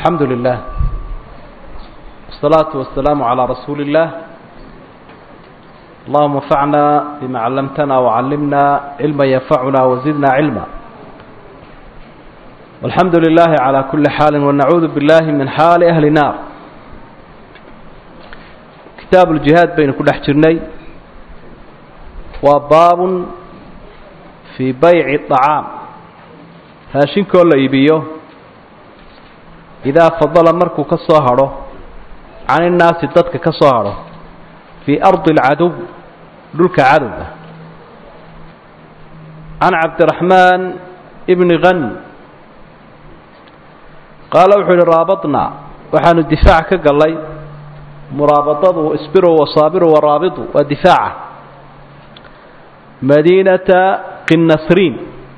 الحمد لله والصلاة والسلام على رسول الله اللهم انفعنا بما علمتنا وعلمنا علما ينفعنا وزدنا علما والحمد لله على كل حال ونعوذ بالله من حال أهل النار كتاب الجهاد بين كل حجرني وباب في بيع الطعام هاشين كل يبيه إذا فضل مركو كالصهره عن الناس ضدك كالصهره في أرض العدو دلك عدو عن عبد الرحمن ابن غن قال وحول رابطنا وحان الدفاع قال لي مرابطته اسبروا وصابروا ورابطوا ودفاعه مدينة قنصرين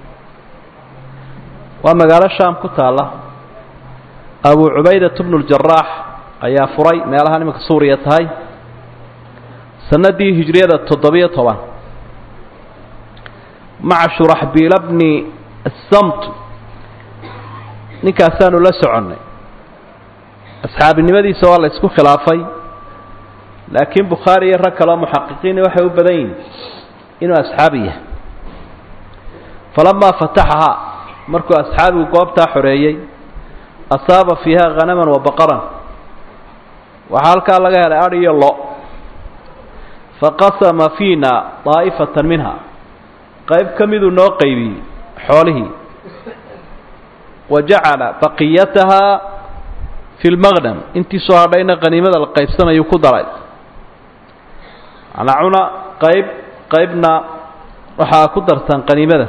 وما قال الشام كتالة أبو عبيدة بن الجراح أيا فري ما لها نمك سورية هاي سندي هجرية التضبية طبعا مع شرحبيل ابن الصمت نكاسان لسعني أصحاب النبي سواء الله يسكو خلافي لكن بخاري ركلا محققين وحيو بدين إنه أصحابيه فلما فتحها مركو أصحابه قوابتها حريي أصاب فيها غنما وبقرا وحالك الله قال أري الله فقسم فينا طائفة منها قيب كمذو نوقيبي حوله وجعل بقيتها في المغنم انتي صهرين غنيمة القيب سنة يقدر على عنا قيبنا وحا قدرتان غنيمة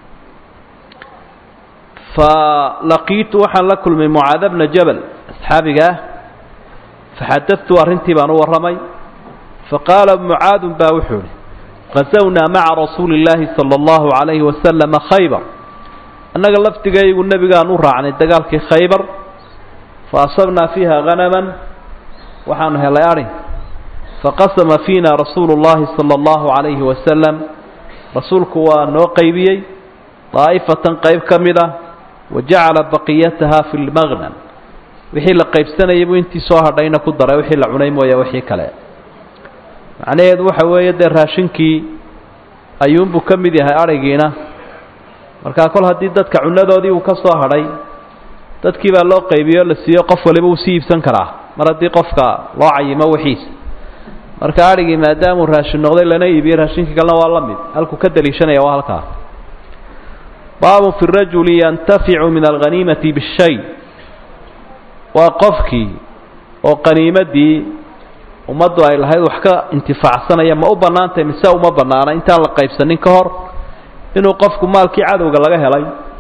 فلقيت وحا لكل من معاذ بن جبل أصحابك فحدثت أرنتي بانو الرمي فقال معاذ باوحوني غزونا مع رسول الله صلى الله عليه وسلم خيبر أنك لفتقى يقول النبي قال نور عن الدقالك خيبر فأصبنا فيها غنما وحانها لياري فقسم فينا رسول الله صلى الله عليه وسلم رسولك ونوقيبي طائفة قيب كاملة وجعل بقيتها في المغنم وحي لقيب سنة يبو انتي صاهر دينا كدر وحي لعنيم ويا وحي كلا معنى يدو حوايا دير راشنكي أيوم بو كمدي هاي أرقينا marka kol hadii dadka cunadoodii uu ka soo haray dadkii baa loo qaybiyo la siiyo qof waliba uu siibsan karaa mar hadii qofka loo cayimo wixiis marka arigi maadaama uu raashin noqday lana iibiyo raashinka kalena waa la mid halku ka daliishanaya waa halka baabu fi rajuli yantafi'u min al-ghanimati bishay wa qofki oo qaniimadii umadu ay lahayd wax ka intifaacsanaya ma u banaantay mise uma banaana inta la qaybsanin ka hor inuu qofku maalkii cadowga laga helay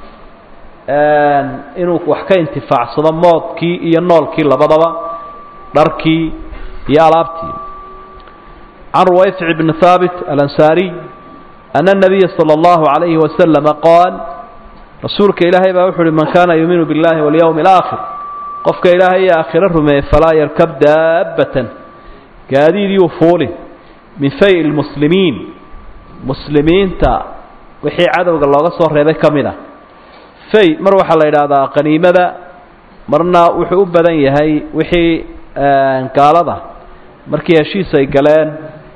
inuu wax ka intifaacsado moodkii iyo noolkii labadaba dharkii iyo alaabtii عن رويفع بن ثابت الأنصاري أن النبي صلى الله عليه وسلم قال رسولك إلهي بأوحر من كان يؤمن بالله واليوم الآخر قفك إلهي آخر الرمي فلا يركب دابة قادير يفوله من فيء المسلمين مسلمين wixii cadawga looga soo reebay kamida fay mar waxa la yiraahdaa qaniimada marna wuxuu u badan yahay wixii gaalada markii heshiis ay galeen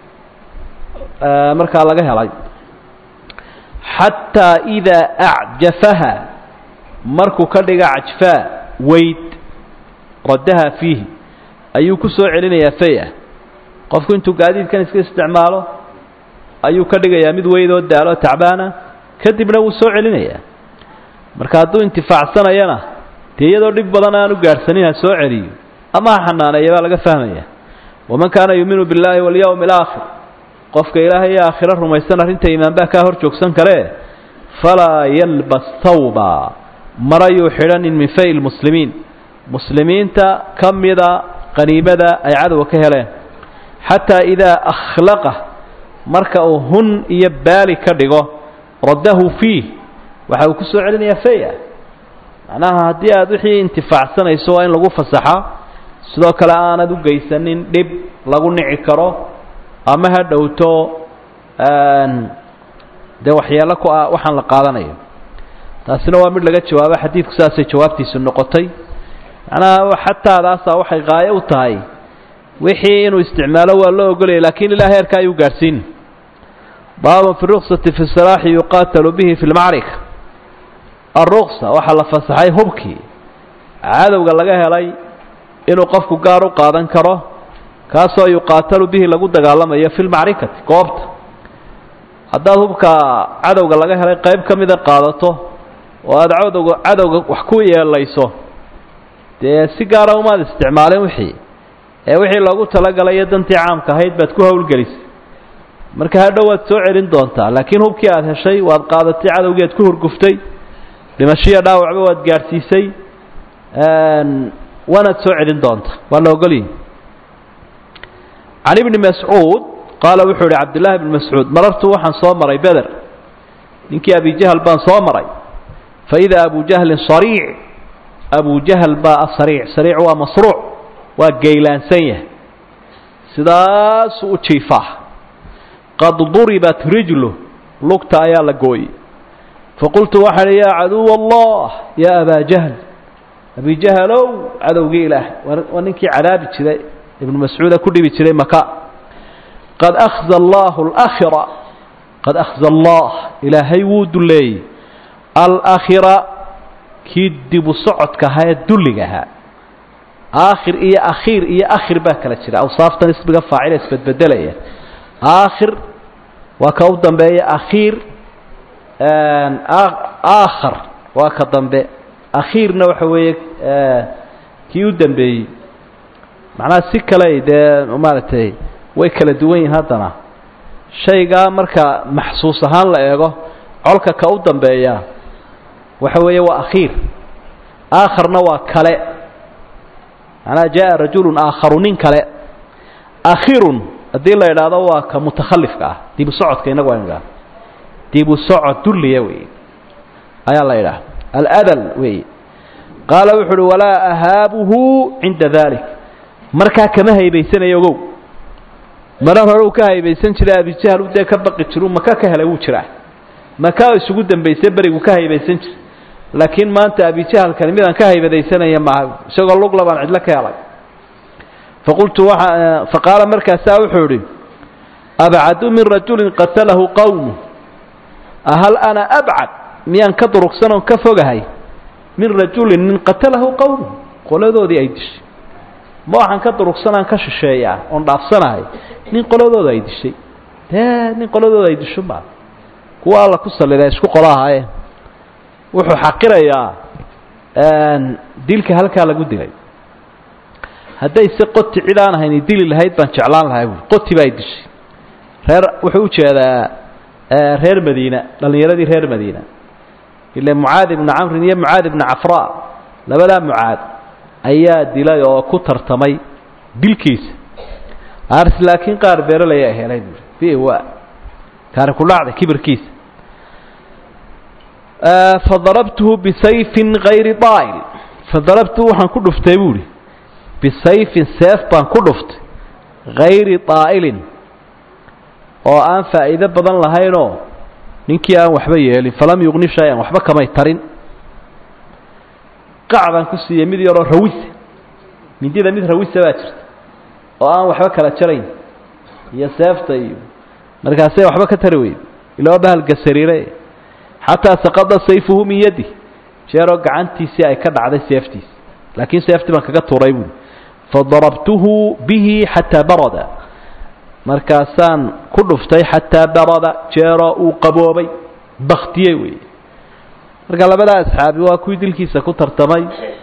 marka laga helay hatta ida a'jafaha markuu ka dhiga ajfa weyd radaha fihi ayuu ku soo celinayaa faya qofku intuu gaadiidkan iska isticmaalo ayuu ka dhigayaa mid weydoo daalo tacbaana kadibna wuu soo celinayaa marka hadduu intifaacsanayana dee iyadoo dhib badan aanu gaadhsanin ha soo celiyo ama ha xanaaneeya baa laga fahmaya waman kaana yuuminu billaahi walyawmi alaakhir qofka ilaahay iyo aakhiro rumaysan arrinta iimaanbaa kaa hor joogsan karee falaa yalbas thawba marayuu xidhanin min fay lmuslimiin muslimiinta ka mida qaniimada ay cadowga ka heleen xataa idaa akhlaqa marka uu hun iyo baali ka dhigo radahu fiih waxa uu ku soo celinayaa faya macnaha haddii aad wixii intifaacsanayso waa in lagu fasaxa sidoo kale aanad u geysanin dhib lagu nici karo ama ha dhowto dee waxyaalo ku ah waxaan la qaadanayo taasina waa mid laga jawaabo xadiidku saasay jawaabtiisu noqotay macnaha xataadaasa waxay qaayo u tahay wixii inuu isticmaalo waa loo ogolaya laakiin ilaa heerka ayuu gaadhsiin baabun fi ruksati fi silaaxi yuqaatalu bihi fi lmacrika alruksa waxaa la fasaxay hubkii cadowga laga helay inuu qofku gaar u qaadan karo kaasoo yuqaatalu bihi lagu dagaalamayo fi lmacrikati goobta haddaad hubka cadowga laga helay qayb ka mida qaadato oo aada cadowga wax ku yeelayso dee si gaara umaad isticmaalin wixii wixii loogu talagalayo dantii caamka ahayd baad ku howlgelisay marka hadhow waad soo celin doontaa laakiin hubkii aad heshay waad qaadatay cadowgii aad ku hurguftay dhimashiya dhaawacba waad gaadhsiisay waanaad soo celin doontaa waa la ogolyihi can ibni mascuud qaala wuxuu ihi cabdillaahi ibni mascuud marartu waxaan soo maray beder ninkii abijahl baan soo maray faidaa abu jahlin sariic abu jahl baa asariic sariic waa masruuc waa geylaansan yahay sidaasuu u jiifaa qad duribat rijlu lugta ayaa la gooyey faqultu waxaan yaa caduw allah yaa abaa jahl abi jahlow cadowgii ilaahay waa ninkii cadaabi jiray ibnu mascuuda ku dhibi jiray maka qad akhza allahu alaakhira qad akhza allah ilaahay wuu duleeyey alaakhira kii dibu socodka ahaa ee dulliga ahaa aakhir iyo akhiir iyo akhir baa kala jira awsaaftan ismiga faacila isbedbedelaya aakhir waa ka u dambeeya akhiir aakhar waa ka dambe akhiirna waxa weeye kii u dambeeyey macnaha si kale dee maaragtay way kala duwan yihiin haddana shaygaa marka maxsuus ahaan la eego colka ka u dambeeya waxa weeye waa akhiir aakharna waa kale macnaha jaa rajulun aakharu nin kale akhirun haddii la idhaahdo waa ka mutakhallifka ah dibu socodka inagu aynu idhahdo dibu socod dulliya wey ayaa la idhaahda aladal wey qaala wuxu uhi walaa ahaabuhu cinda dalik markaa kama haybaysanayo ogow marar hore uu ka haybaysan jiray abijahl dee ka baqi jiru maka ka helay wuu jiraa maka isugu dambaysay berigu ka haybaysan jiray laakiin maanta abijahlkani midaan ka haybadaysanaya maaha isagoo lugla baan cidlo ka helay faqultu faqaala markaasaa wuxuu idhi abcadu min rajulin qatalahu qawmu ahal ana abcad miyaan ka durugsan oon ka fogahay min rajulin nin qatalahu qawmu qoladoodii ay dishay ma waxaan ka durugsanaan ka shisheeyaa oon dhaafsanahay nin qoladooda ay dishay dee nin qoladooda ay disho maa kuwa alla ku sallida isku qolahaaye wuxuu xaqirayaa dilka halkaa lagu dilay hadday se qoti cid aan ahayn dili lahayd baan jeclaan lahay buui qoti baa ay dishay reer wuxuu u jeedaa reer madiina dhallinyaradii reer madiina ile mucaad ibnu camrin iyo mucaad ibnu cafra labadaa mucaad ayaa dilay oo ku tartamay dilkiisa ars laakiin qaar beeralay ay helay buui waa kaana ku dhacday kibirkiisa fadarabtuhu bisayfin hayri daa'il fadarabtuhu waxaan ku dhuftay buuhi bisayfin seef baan ku dhuftay hayri daa'ilin oo aan faa'iido badan lahaynoo ninkii aan waxba yeelin falam yuqni shay-an waxba kamay tarin qacbaan ku siiyey mid yaroo rawisa mindida mid rawisa baa jirta oo aan waxba kala jarayn iyo seefta iyo markaasay waxba ka tari weyde ilaa bahalka sariire xataa saqada sayfuhu min yadi jeeroo gacantiisii ay ka dhacday seeftiisi laakiin seeftii baan kaga tuuray buui fadarabtuhu bihi xataa barada markaasaan ku dhuftay xataa barada jeeroo uu qaboobay baktiyey wey marka labadaa asxaabi waa kuwii dilkiisa ku tartamay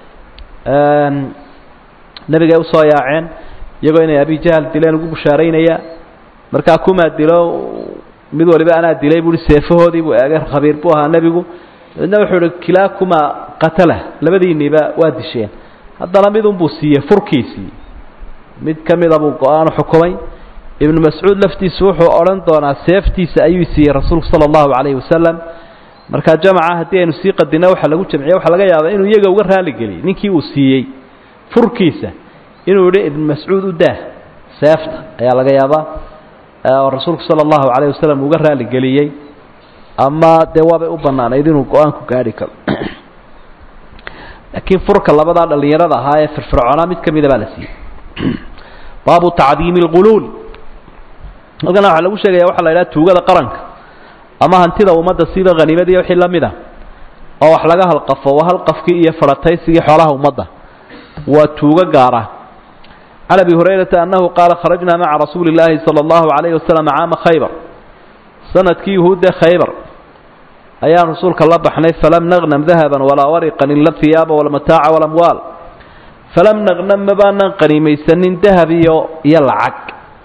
nebigay usoo yaaceen iyagoo inay abijahl dileen ugu bushaaraynaya markaa kumaa dilo mid waliba anaa dilay buui seefahoodii buu eegay khabiir buu ahaa nebigu midna wuxuu ihi kilaakumaa qatala labadiinniiba waa disheen haddana midunbuu siiyey furkiisii mid ka mida buu go-aan xukumay ibnu mascuud laftiisu wuxuu odhan doonaa seeftiisa ayuu siiyey rasuulku sala allahu calayhi wasalam markaa jamaca haddii aynu sii qadino waxa lagu jamciye waxaa laga yaabaa inuu iyaga uga raaligeliyey ninkii uu siiyey furkiisa inuu yihi ibnu mascuud u daah seefta ayaa laga yaabaa oo rasuulku sala allahu calayh wasalam uga raaligeliyey ama dee waabay u bannaanayd inuu go-aanku gaadhi karo laakiin furka labadaa dhalinyarada ahaa ee firfircoonaa mid ka mida baa la siiyey baabu tacdiimi alghuluul halkana waxaa lagu sheegaya waxaa la yidhaha tuugada qaranka ama hantida ummadda sida haniimadiiyo wixii la mid a oo wax laga halqafo waa halqafkii iyo farataysigii xoolaha ummadda waa tuugo gaara can abi hurayrata annahu qaala kharajnaa maca rasuuli illaahi sala allahu calayhi wasalam caama khaybar sanadkii yuhuudda khaybar ayaan rasuulka la baxnay falam naqnam dahaban walaa wariqan ila thiyaaba walmataaca walamwaal falam naqnam mabaanan qaniimaysanin dahab iyo lacag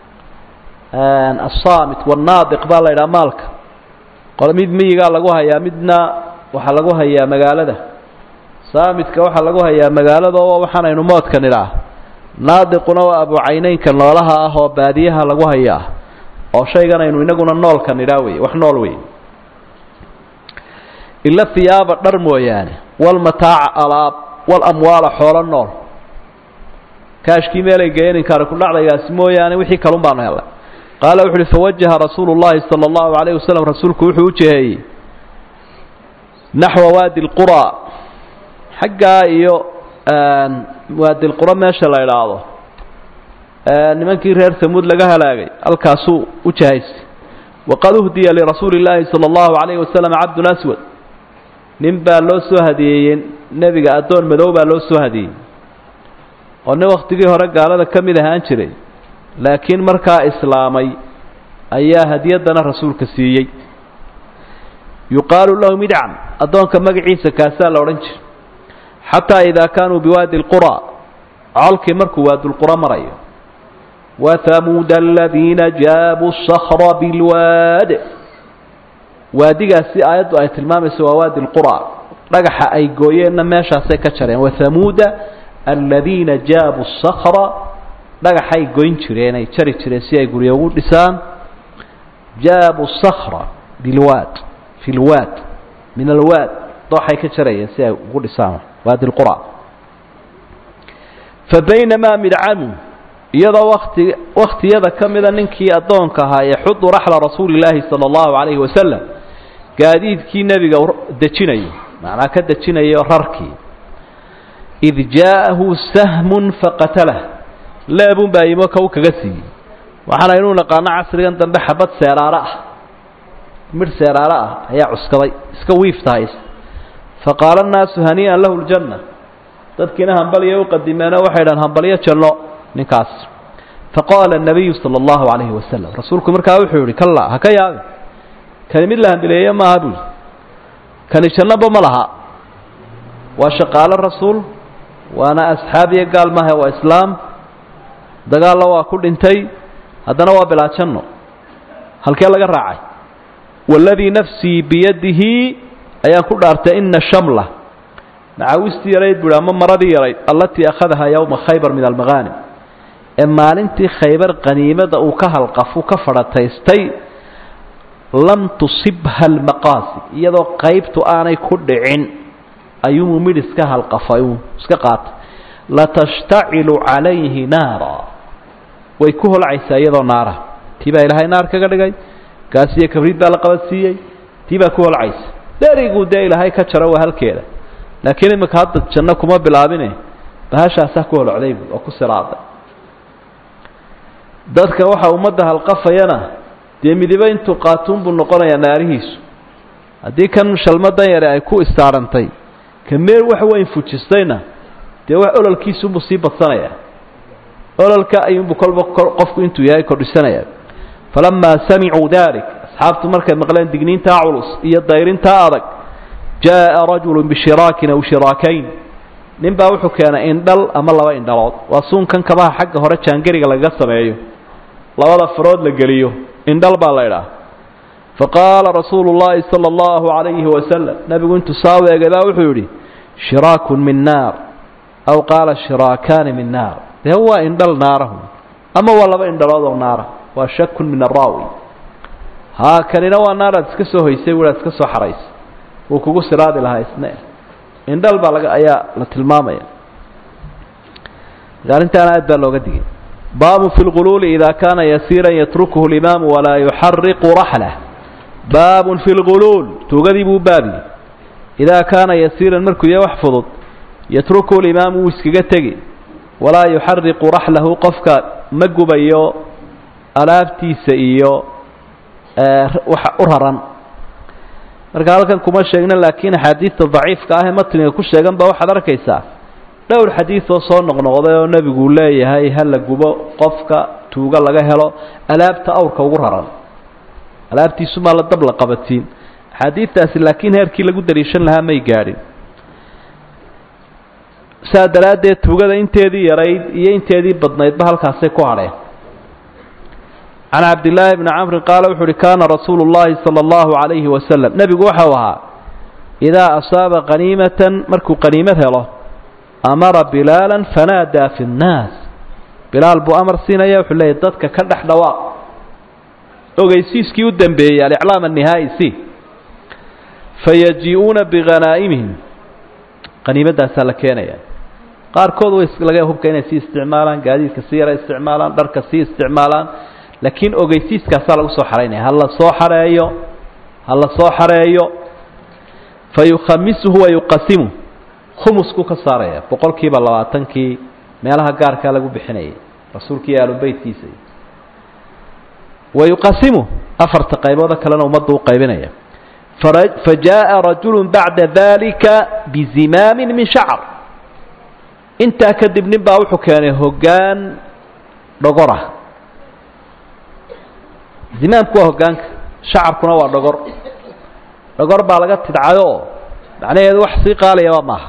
asaamit wanaadiq baa la yidhaha maalka mid miyigaa lagu hayaa midna waxaa lagu hayaa magaalada saamidka waxaa lagu hayaa magaalada oo waxaanaynu moodka nidhaah naadiquna waa abucayneynka noolaha ah oo baadiyaha lagu hayaa oo shaygan aynu inaguna noolka nidhaa wey wax nool wey ila thiyaaba dhar mooyaane walmataaca alaab walamwaala xoolo nool kaashkii meelay geeyanin kaara ku dhacdaygaasi mooyaane wixii kalun baanu helay qaala wuxu uhi fawajaha rasuulu llahi sala allahu calayhi wasalam rasuulku wuxuu u jiheeyey naxwa waadi lqura xaggaa iyo waadi lqura meesha la idhaahdo nimankii reer samuud laga halaagay halkaasuu u jihaysay waqad uhdiya lirasuuli illaahi sala allahu calayhi wasalam cabdun aswad nin baa loo soo hadiyeeyey nebiga addoon madow baa loo soo hadiyey oo nin wakhtigii hore gaalada ka mid ahaan jiray laakiin markaa islaamay ayaa hadiyaddana rasuulka siiyey yuqaalu lahu midcam addoonka magaciisa kaasaa la odhan jiray xataa idaa kaanuu biwaadi lqura colkii markuu waadulqura marayo wathamuuda aladiina jaabuu sakra bilwaad waadigaasi aayaddu ay tilmaamayso waa waadi lqura dhagaxa ay gooyeenna meeshaasay ka jareen wathamuuda aladiina jaabuu sakra dhagaxay goyn jireen ay jari jireen si ay guryo ugu dhisaan jaabu sakra bilwaad fi lwaad min alwaad dooxay ka jarayeen si ay ugu dhisaan waadi lqura fabaynamaa midcamu iyadoo waktiyada ka mida ninkii addoonka ahaa yaxudu raxla rasuuli illaahi sala allahu calayhi wasalam gaadiidkii nebiga dejinayo macnaa ka dejinayo rarkii id jaa'ahu sahmun faqatalah leebun baa yimo ka u kaga siiyey waxaana inuu naqaano casrigan dambe xabad seeraare ah midh seeraare ah ayaa cuskaday iska wiiftahaysa faqaala annaasu hanii'an lahu ljanna dadkiina hambalya u qadimeeno waxay dhahan hambalyo janno ninkaas faqaala الnabiyu salى اllahu عalayhi wasalam rasuulku markaa wuxuu yihi kalla ha ka yaabin kani mid la hambileeye maaha buuli kani jannaba ma laha waa shaqaalo rasuul waana asxaabiya gaal maaha waa islaam dagaalna waa ku dhintay haddana waa bilaa janno halkee laga raacay waladii nafsii biyadihi ayaan ku dhaartay ina shamla macawistii yarayd buuhi ama maradii yarayd allatii akhadahaa yowma khaybar min almagaanim ee maalintii khaybar qaniimada uu ka halqafu ka fadhataystay lam tusibha almaqaasi iyadoo qaybtu aanay ku dhicin ayuu midh iska halqafay uu iska qaatay latashtacilu calayhi naara way ku holcaysaa iyadoo naara tii baa ilaahay naar kaga dhigay gaasiyo kabriid baa la qabadsiiyey tii baa ku holcaysa dheriguu dee ilaahay ka jaro waa halkeeda laakiin imika hadda janno kuma bilaabine bahashaasaa ku holocday oo ku siraaday dadka waxa ummadda halqafayana dee midiba intuu qaatuun buu noqonayaa naarihiisu haddii kan shalmadan yare ay ku istaarantay ka meel wax weyn fujistayna dee wax ololkiisuunbuu sii badsanayaa ololka ayuunbuu kolba qofku intuu yahay kordhisanayaa falamaa samicuu dalik asxaabtu markay maqleen digniintaa culus iyo dayrintaa adag jaa'a rajulu bishiraakin aw shiraakayn nin baa wuxuu keenay indhal ama laba indhalood waa suunkan kabaha xagga hore jaangariga lagaga sameeyo labada farood la geliyo indhal baa la idhaah faqaala rasuulu llaahi sala allahu calayhi wasalam nebigu intuu saa weegay baa wuxuu yidhi shiraakun min naar aw qaala shiraakaani min naar dee waa indhal naarahu ama waa laba indhalood oo naara waa shakun min araawi haa kanina waa naaraad iska soo hoysay wiaad iska soo xaraysay wuu kugu siraadi lahaa isne indhal baa ayaa la tilmaamaya arrintaana aad baa looga digay baabu fi lguluuli idaa kaana yasiiran yatrukuhu limaamu walaa yuxariqu raxlah baabun fi lguluul tuugadii buu baabiye idaa kaana yasiiran markuu yahay wax fudud yatruku limaamu wuu iskaga tegi walaa yuxariqu raxlahu qofka ma gubayo alaabtiisa iyo waxa u raran marka halkan kuma sheegna laakiin axaadiista daciifka ah ee matniga ku sheegan baa waxaad arkaysaa dhowr xadiid oo soo noqnoqday oo nebigu leeyahay ha la gubo qofka tuuga laga helo alaabta awrka ugu raran alaabtiisu maa la dab la qabatiin axaadiidtaasi laakiin heerkii lagu dariishan lahaa may gaadhin saa daraaddeed tuugada inteedii yarayd iyo inteedii badnaydba halkaasay ku hadheen can cabdillaahi bni camrin qaala wuxu uhi kaana rasuulu llaahi sala allahu calayhi wasalam nebigu waxau ahaa idaa asaaba qaniimatan markuu qaniimad helo amara bilaalan fanaadaa fi nnaas bilaal buu amar siinaya wuxuu leeyahy dadka ka dhex dhawaaq ogeysiiskii u dambeeyey aliclaam annihaa'i si fayaji-uuna bighanaa'imihim qaniimaddaasaa la keenaya qaarkood way laga hubka inay sii isticmaalaan gaadiidka sii yara isticmaalaan dharka sii isticmaalaan laakiin ogeysiiskaasaa lagu soo xaraynaya ha la soo xareeyo fayukhamisuhu wayuqasimu khumusku ka saaraya 20%kii meelaha gaarkaa lagu bixinayay rasuulkii aalubeytkiisa wayuqasimu 4 qaybooda kalena ummaddu u qaybinaya fajaaءa rajulu bacda dalika bizimaamin min shacr intaa kadib nin baa wuxuu keenay hoggaan dhogorah zimaamku waa hoggaanka shacarkuna waa dhogor baa laga tidcayoo macnaheedu wax sii qaalayaba maaha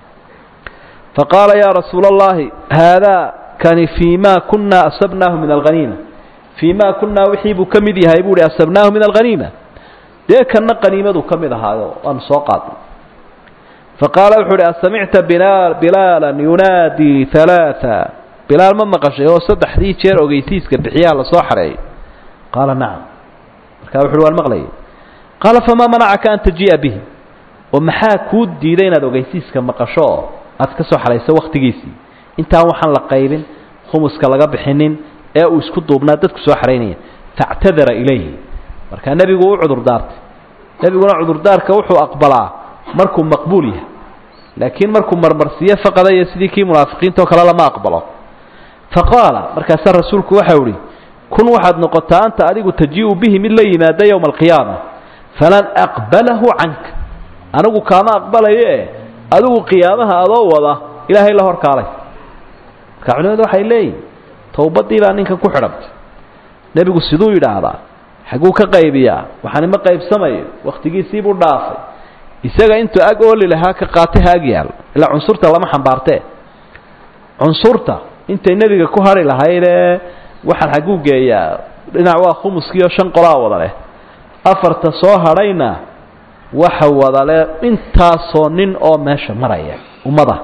faqaala yaa rasuula allahi haadaa kani fii ma kunaa asabnaahu min alghaniima fii ma kunaa wixii buu ka mid yahay buu hi asabnaahu min alghaniima dee kanna qaniimaduu ka mid ahaayo waanu soo qaadnay faqaala wuxuu uhi asamicta bilaalan yunaadii ثalaaثa bilaal ma maqashay oo 3 jeer ogeysiiska bixiyaha lasoo xareeyay qaala nacam markaa wuxu uhi waan maqlayay qaala famaa manacaka an tajii'a bihi oo maxaa kuu diiday inaad ogeysiiska maqasho oo aad ka soo xarayso wakhtigiisii intaan waxaan la qaybin khumuska laga bixinin ee uu isku duubnaa dadku soo xaraynaya factadara ilayhi markaa nebigu u cudur daartay nebiguna cudurdaarka wuxuu aqbalaa markuu maqbuul yahay laakiin markuu marmarsiyo faqadayo sidii kii munaafiqiinta oo kale lama aqbalo faqaala markaasaa rasuulku waxau ihi kun waxaad noqotaa anta adigu tajii'u bihi mid la yimaada yowma alqiyaama falan aqbalahu canka anigu kaama aqbalaye adigu qiyaamaha adoo wada ilaahay la hor kaalay marka culimadu waxay leeyihin towbadii baa ninkan ku xidhantay nebigu siduu yidhaahdaa xagguu ka qaybiyaa waxaani ma qaybsamayo wakhtigiisiibuu dhaafay isaga intuu ag ooli lahaa ka qaatay ha ag yaal ilaa cunsurta lama xambaartee cunsurta intay nebiga ku hari lahaydee waxaan xagguu geeyaa dhinac waa khumuskiioo 5 qolaa wada leh 4 soo hadhayna waxa wada leh intaasoo nin oo meesha maraya ummada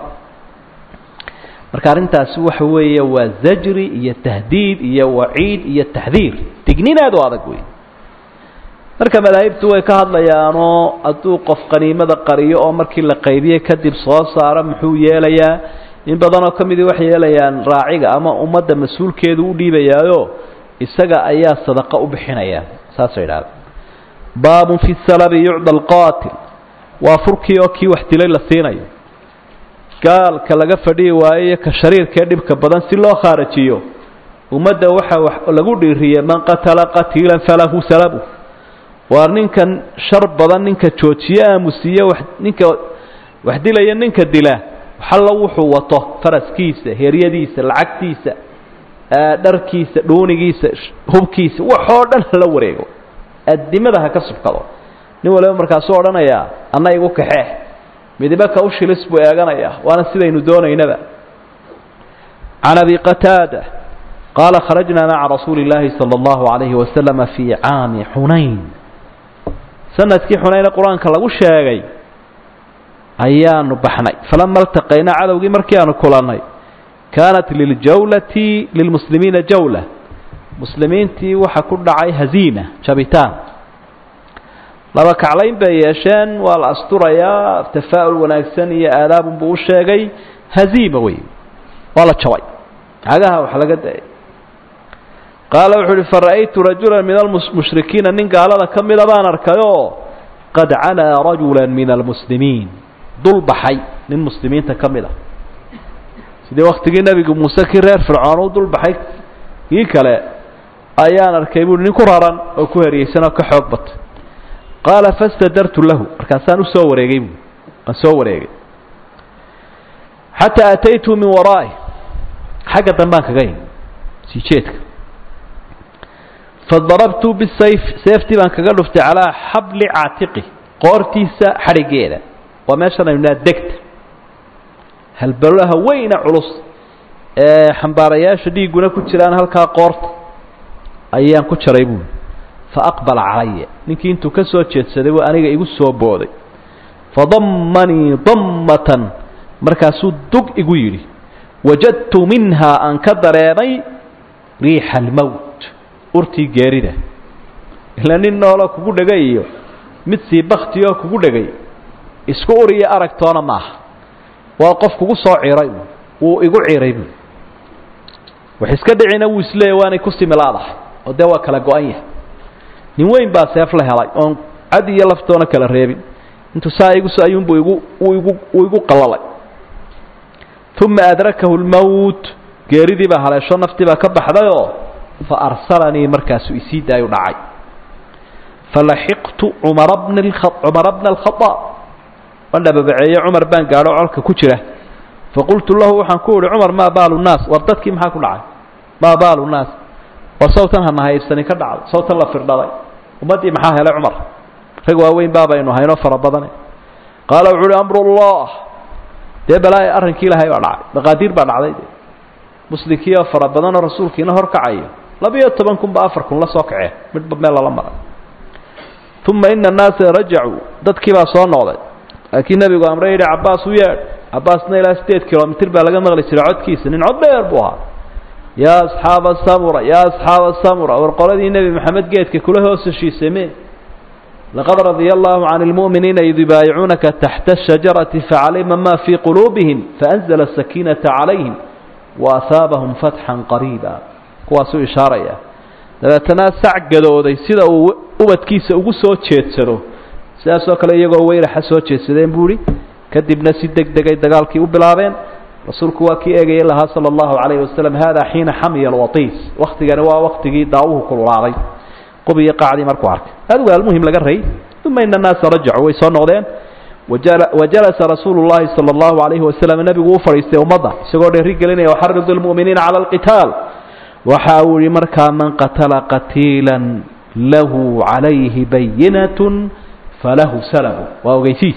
marka arrintaasi waxa weeye waa zajri iyo tahdiid iyo waciid iyo taxdiir digniin aad u adag wey marka madaahibtu way ka hadlayaanoo hadduu qof qaniimada qariyo oo markii la qaybiyey kadib soo saaro muxuu yeelayaa in badanoo ka midii waxay yeelayaan raaciga ama ummadda mas-uulkeedu u dhiibayaayo isaga ayaa sadaqa u bixinaya saasay idhahda baabun fi salabi yucda alqaatil waa furkii oo kii wax dilay la siinayo gaalka laga fadhiyi waayo iyo ka shariirkaee dhibka badan si loo khaarajiyo ummadda waxaa lagu dhiiriyey man qatala qatiilan falahu salabu waa ninkan shar badan ninka joojiye aamusiiye ninka wax dilaya ninka dila xalla wuxuu wato faraskiisa heeryadiisa lacagtiisa dharkiisa dhuunigiisa hubkiisa waxoo dhan la wareego adimada ha ka subkado nin waliba markaasuu odhanayaa anna igu kaxee midiba ka u shilis buu eeganayaa waana sidaynu doonaynaba can abi qataada qaala kharajnaa maca rasuuli illaahi sala allahu calayhi wasalama fii caami xunayn sanadkii xunayne qur-aanka lagu sheegay ayaanu baxnay falama altaqaynaa cadowgii markii aanu kulannay kaanat liljawlati lilmuslimiina jawla muslimiintii waxa ku dhacay haziima jabitaan laba kaclayn bay yeesheen waa la asturayaa tafaa'ul wanaagsan iyo aadaabun buu u sheegay haziima wey waa la jabay cagaha wax laga dayay qaala wuxuu uhi fara'aytu rajulan min almushrikiina nin gaalada ka mida baan arkayoo qad calaa rajula min almuslimiin dul baxay nin muslimiinta ka mid a sidii waktigii nebigu muuse kii reer fircoon u dul baxay kii kale ayaan arkay buui nin ku raran oo ku heriyeysan oo ka xoog batay qaala fastadartu lahu markaasaan usoo wareegay buui aan soo wareegay xataa ataytu min waraa'i xagga dambaan kaga imi sii jeedka fadarabtu bisayf seeftii baan kaga dhuftay calaa xabli caatiqi qoortiisa xadhigeeda waa meeshan aynu naha degta halbalolaha weyna culus ee xambaarayaasha dhiigguna ku jiraan halkaa qoorta ayaan ku jaray buuli faaqbala calaya ninkii intuu ka soo jeedsaday buu aniga igu soo booday fadammanii dammatan markaasuu dug igu yidhi wajadtu minhaa aan ka dareemay riixa almowt urtii geerida ila nin nooloo kugu dhegay iyo mid sii baktiyoo kugu dhegay isku uriyo aragtoona maaha waa qof kugu soo ciray wuu igu ciray buuli wax iska dhicina wuu isleeya waanay ku similaadahay oo dee waa kala go-an yahay nin weyn baa seef la helay oon cad iyo laftoona kala reebin intuu saa ayuunbu igu qalalay uma adrakahu lmowt geeridii baa haleesho naftii baa ka baxdayoo fa arsalanii markaasuu isii daayu dhacay falaxiqtu cumara bna alkhadaab waan dhababaceeye cumar baan gaadho colka ku jira faqultu lahu waxaan ku uhi cumar maa baalu naas war dadkii maxaa ku dhacay maa baalu naas war sawtan hana haybsani ka dhacday sawtan la firdhaday ummaddii maxaa helay cumar rag waaweyn baabaynu haynoo fara badane qaala wuxu uhi amrullah dee balaa arrinkii ilaahay baa dhacay maqaadiir baa dhacday de muslimkiioo fara badanoo rasuulkiina hor kacayo 12 kun ba 4 kun la soo kacee midba meel lala maray uma ina annaasa rajacuu dadkii baa soo noqday laakiin nebigu amray yidhi cabbaas u yeedh cabbaasna ilaa 8 kilomitir baa laga maqli jiray codkiisa nin cod dheer buu ahaa yaa asxaaba samura yaa asxaaba samura war qoladii nebi maxamed geedka kula hoos heshiisame laqad radia allahu can almu'miniina id yubaayicuunaka taxta ashajarati facalima ma fii quluubihim faanzla asakiinata calayhim waahaabahum fatxan qariiba kuwaasuu ishaaraya dabeetana sac gadooday sida uu ubadkiisa ugu soo jeedsado sidaasoo kale iyagoo weyraxa soo jeedsadeen buu ihi kadibna si deg degay dagaalkii u bilaabeen rasuulku waa kii eegayay lahaa sala allahu calayhi wasalam hada xiina xamiya alwatiis waktigani waa waktigii daawuhu kululaaday qubiyo qaacdii markuu arkay adigu almuhim laga ray uma ina annaasa rajacuu way soo noqdeen wajalasa rasuulu llahi sala allahu calayhi wasalam nebigu u fadhiistay ummadda isagoo dheeri gelinaya waxaridu lmu'miniina cala alqitaal waxa uu yihi markaa man qatala qatiilan lahu calayhi bayinatun falahu salabu waa ogeysiis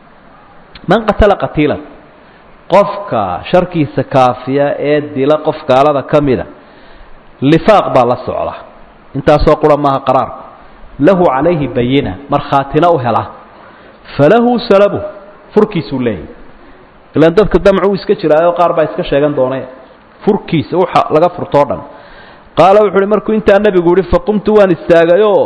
man qatala qatiilan qofka sharkiisa kaafiya ee dila qof gaalada ka mida lifaaq baa la socda intaasoo qura maaha qaraarku lahu calayhi bayina markhaatina u hela falahu salabu furkiisuu leeyahy ilaan dadka damcu iska jiraayo qaar baa iska sheegan doonee furkiisa waxa laga furtoo dhan qaala wuxu uhi markuu intaa nebigu yihi faqumtu waan istaagayoo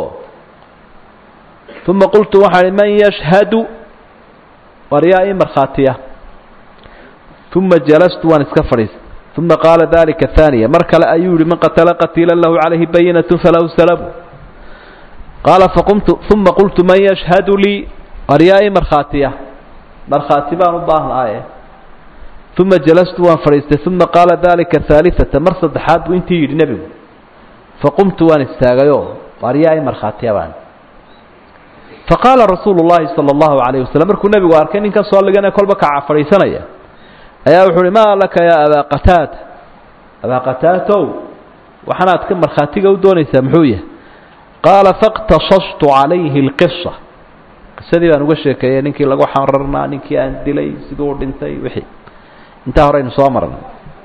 uma qultu waxaan ihi man yashhadu war yaa ii markhaatiya uma jalastu waan iska fadhiistay uma qaala dalika haaniya mar kale ayuu yihi man qatala qatiila lahu calayhi bayinatu falahu salabu qaala faqumtu uma qultu man yashhadu lii war yaa ii markhaatiya markhaati baan u baahnahaye uma jalastu waan fadhiistay uma qaala dalika haaliata mar saddexaad buu intii yidhi nebigu faqumtu waan istaagayoo waar yaa ii markhaatiya baan faqaala rasuulu llahi sala allahu calayh wasalam markuu nebigu arkay ninka soo ligane kolba kaca fadhiisanaya ayaa wuxuu uhi maa laka yaa abaa qataada abaa qataatow waxanaad ka markhaatiga u doonaysaa muxuu yahay qaala faqtashastu calayhi alqisa qisadii baan uga sheekeeyey ninkii lagu xararnaa ninkii aan dilay siduu u dhintay wixii intaa horeynu soo marnay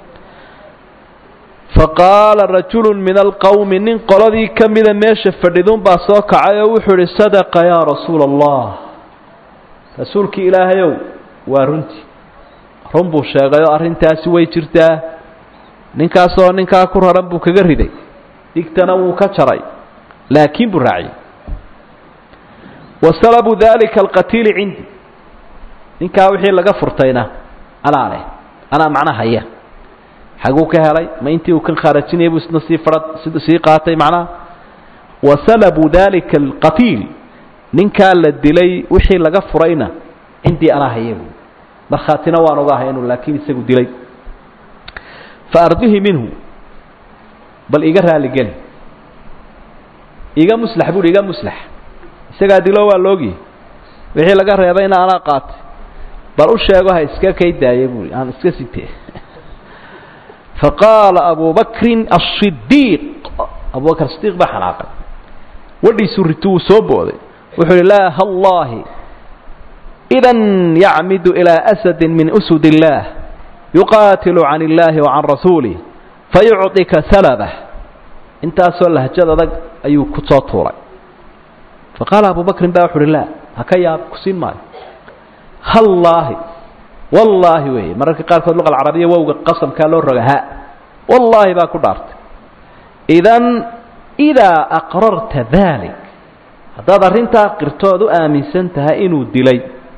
faqaala rajulu min alqowmi nin qoladii ka mida meesha fadhidun baa soo kacay oo wuxuu ihi sadaqa yaa rasuula allah rasuulkii ilaahayow waa runtii run buu sheegayoo arrintaasi way jirtaa ninkaasoo ninkaa ku raran buu kaga riday dhigtana wuu ka jaray laakiin buu raaciyey wasalabu dalika alqatiili cindi ninkaa wixii laga furtayna anaa leh anaa macna haya xaguu ka helay ma intii uu kan khaarajinaya buu isna sii qaatay macnaha wasalabu dalika alqatiil ninkaa la dilay wixii laga furayna cindii anaa haya buu markhaatina waan ogahay inuu laakiin isagu dilay faardihi minhu bal iga raali geli iga muslax buu iga muslax isaga dilo waa loogi wixii laga reebay in aan qaatay bal u sheego ha iska kaydaayay buu aan iska sitay فقال أبو بكر الصديق أبو بكر الصديق بحناقه ودي سرتو صوبه وحول الله الله إذا يعمد إلى أسد من أسد الله يقاتل عن الله وعن رسوله فيعطيك سلبه انت أسأل الله جدا أيو كتاطوري فقال أبو بكر بحول الله هكيا كسين ماي الله والله وهي مرة قال في اللغة العربية ووق قسم كان له الرجاء والله باكو دارت إذا أقررت ذلك هذا ضرنت قرطاد آمن سنتها إنه دلي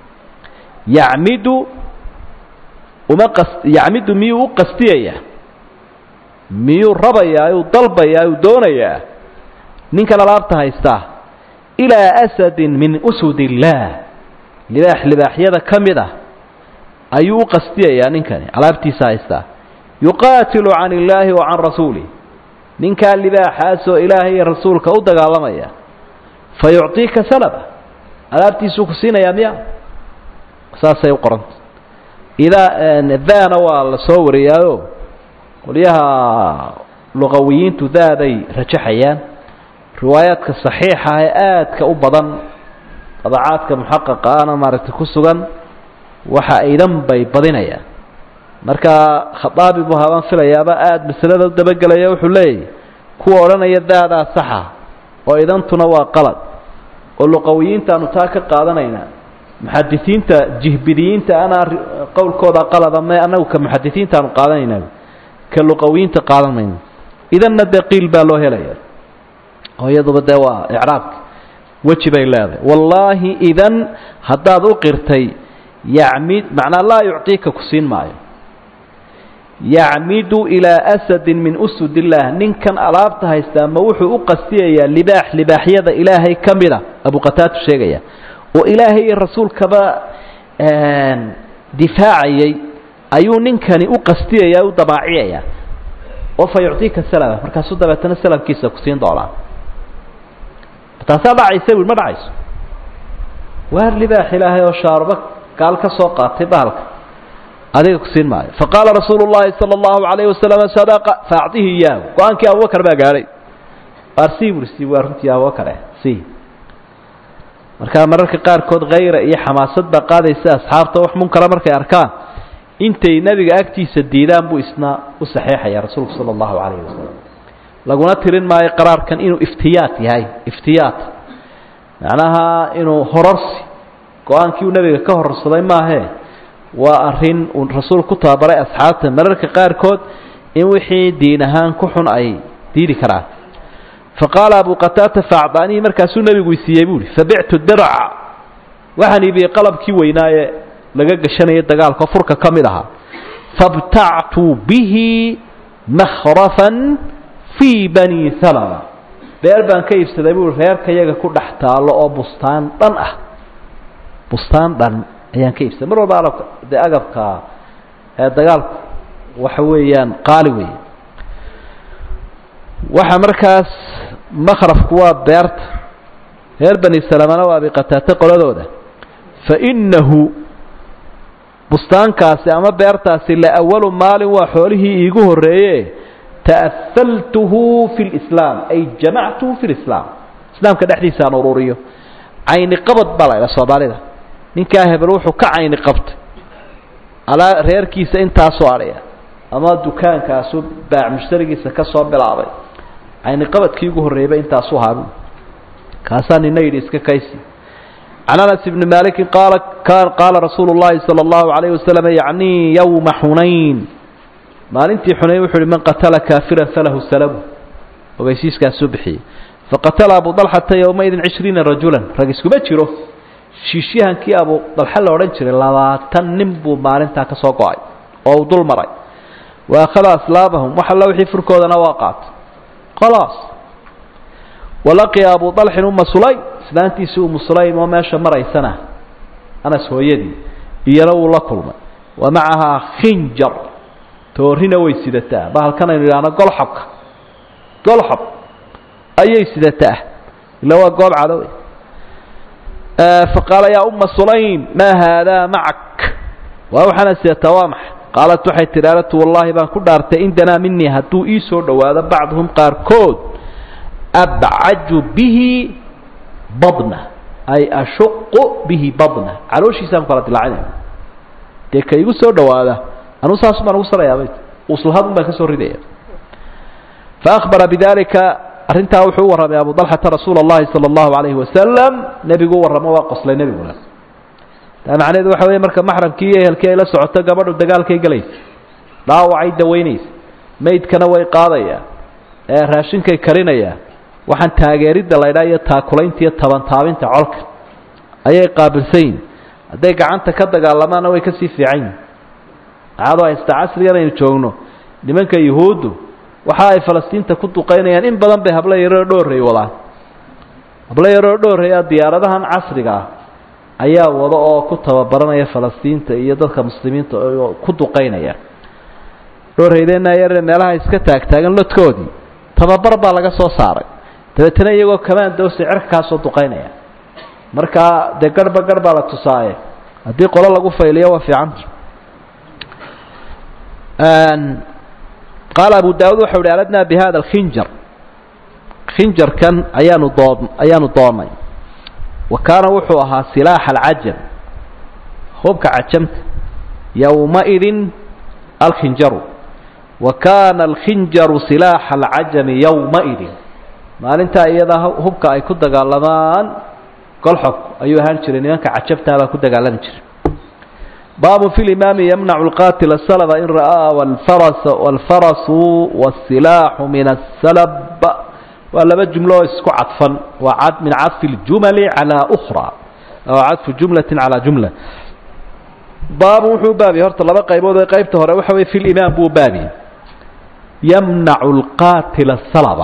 يعمد ميو قستية ميو ربيا وضلبيا ودونيا نينك لابتها يستاه إلى أسد من أسد الله لباح يدا كمده ayuu qastiyaya ninkani alaabtiisa haysta yuqaatilu can illaahi wa can rasuulih ninkaa libaaxaasoo ilaahay iyo rasuulka u dagaalamaya fayucطiika salaba alaabtiisuu ku siinayaa miya saasay u qoranta daana waa la soo wariyaayo qolyaha luqawiyiintu daaday rajaxayaan riwaayaadka saxiixa ee aadka u badan dabacaadka muxaqaqa ana maaragtay ku sugan waxa aydan bay badinayaan marka khataabi buu haban filayaaba aad masalada dabagalaya wuxuu leeyahay kuwa oranaya daada saxa oo idantuna waa qalad oo luqawiyiinta aanu taa ka qaadanayna muxaddisiinta jihbidiyiinta ana qowlkooda qalad ama anagu ka muxaddisiinta aanu qaadanayna ka luqawiyiinta qaadanayna idanna daqiil baa loo helaya oo iyadoo bada waa i'raabka wajibay leedahay wallahi idan hadaad u qirtay يعمد معنى لا يعطيك كسين مايو يعمد إلى أسد من أسد الله نين كان ألابتها يستام وحو أقسيا لباح يدا إلهي كاملة أبو قتات الشيغية وإلهي الرسول كبا دفاعي أيو نين كان أقسيا ودباعيا وفيعطيك السلام مركز صدبتنا السلام كيسا كسين دولار فتاسابع يسوي المرعيس وهر لباح إلهي وشاربك قال كسوقات بالك هذا كسين معي فقال رسول الله صلى الله عليه وسلم صدق فأعطيه إياه وأنك يا أبو بكر بقاري أرسي ورسي وارنت يا أبو بكر سي مركا مركا قار كود غير إيه حماسة بقادة يسا أصحابته وح منكر مركا أركان إنتي نبي أكتي سديدان بو إسناء وصحيحة يا رسول صلى الله عليه وسلم لقونا ترين معي قرار كان إنه افتياتي هاي افتيات معناها إنه هررسي go-aankii uu nabiga ka horsaday maahe waa arin uu rasuul ku tababaray asxaabta mararka qaarkood in wixii diin ahaan ku xun ay diiri karaan faqala abu qataata fa'dani markaasuu nabigu siiyay buu fabi'tu dir'a waxaan iibiyay qalabkii weynaaye laga gashanayay dagaalka furka kamid aha fabta'tu bihi makhrafan fi bani salama beer baan ka iibsaday buu reerka iyaga ku dhaxtaalo oo bustaan dhan ah bustaan dhan ayaan ka iibsaday mar walba agabka dagaalku waxa weeyaan qaali weeye waxa markaas makhrafku waa beerta reer bani salamana waa biqataata qoladooda fa innahu bustaankaasi ama beertaasi la awalu maalin waa xoolihii iigu horeeye ta'assaltuhu fi lislaam ay jamactuhu fi lislaam islaamka dhexdiisa aan ururiyo cayni qabad baa la ila soomaalida ninkaa hebel wuxuu ka cayni qabtay alaa reerkiisa intaasoo adhaya ama dukaankaasu baac mushtarigiisa ka soo bilaabay cayni qabadkii ugu horreeyay intaasuu haabu kaasaa nina yidhi iska kaysi عن أنس بن مالك قال رسول الله صلى الله عليه وسلم يعني يوم حنين ما أنت حنين وحول من قتل كافرا فله سلبه وبيسيس كاسبحي فقتل أبو طلحة يومئذ 20 رجلا رجسك بتشره شيشيهن كي أبو طلحة لورنشر لا تنبو ما أنت كسوقاي أو ظل مري وأخذ أسلابهم وحلوا حفركودنا واقعت خلاص ولقي أبو طلحة أم سليم سلانتي سو مسليم وما شمر سنة أنا سويدي يروا الله كلمة ومعها خنجر تورهنا ويسدتها بهالكان يرانا قلحب أي سدتها اللي هو قول عدوي. فقال يا أم سليم ما هذا معك وأوحنا سيتوامح. قالت waxay tidhaaratu wallahi baan ku dhaartay indana minni haduu ii soo dhawaado bacdhum qaarkood ab'aju bihi badna ay ashqu bihi badna calooshiisaan kala dilaacay de kay igu soo dhawaada anu saas baan ugu sarayaabay uslahad baan ka soo ridaya. fa akhbara bidalika arintaa wuxuu waramay Abu Talha rasuulullaahi sallallahu alayhi wasallam nabigu waramo waa qoslay nabiguna macnaheedu waxa weeye marka maxramkii iyo ehelkii ay la socoto gabadhu dagaalkay galaysa dhaawacay daweynaysa maydkana way qaadaya raashinkay karinaya waxaan taageeridda la idhaa iyo taakulaynta iyo tabantaabinta colka ayay qaabilsayn hadday gacanta ka dagaalamaana way kasii fiican caado haysta casrigan aynu joogno nimanka yuhuuddu waxa ay Falastiinta ku duqeynayaan in badan bay habla yaro dhooray wadaan habla yaro dhooray diyaaradahan casriga ayaa wada oo ku tababaranaya Falastiinta iyo dadka muslimiinta oo ku duqeynaya dhooreydena yar meelaha iska taagtaagan lodkoodii tababar baa laga soo saaray dabeetana iyagoo kamaan dawsi cirka soo duqeynaya marka de garba la tusaaye hadii qolo lagu fayliyo waa fiican. قال أبو داود وحول أردنا بهذا الخنجر كان أيان ضامي وكان وحوها سلاح العجم خبك عجمت يومئذ الخنجر وكان الخنجر سلاح العجم يومئذ ما أنت أيضا هبك أي كد قالمان قال حق أيها هنشرين ينك عجبتها كد قالمان باب في الإمام يمنع القاتل السلب إن رأى والفرس والسلاح من السلب ولا بجملة اسكو عطفا وعد من عطف الجمل على أخرى أو عطف جملة على جملة. باب وحو بابي هرت الله بقى يبوض قيبته وحوي في الإمام بو بابي يمنع القاتل السلب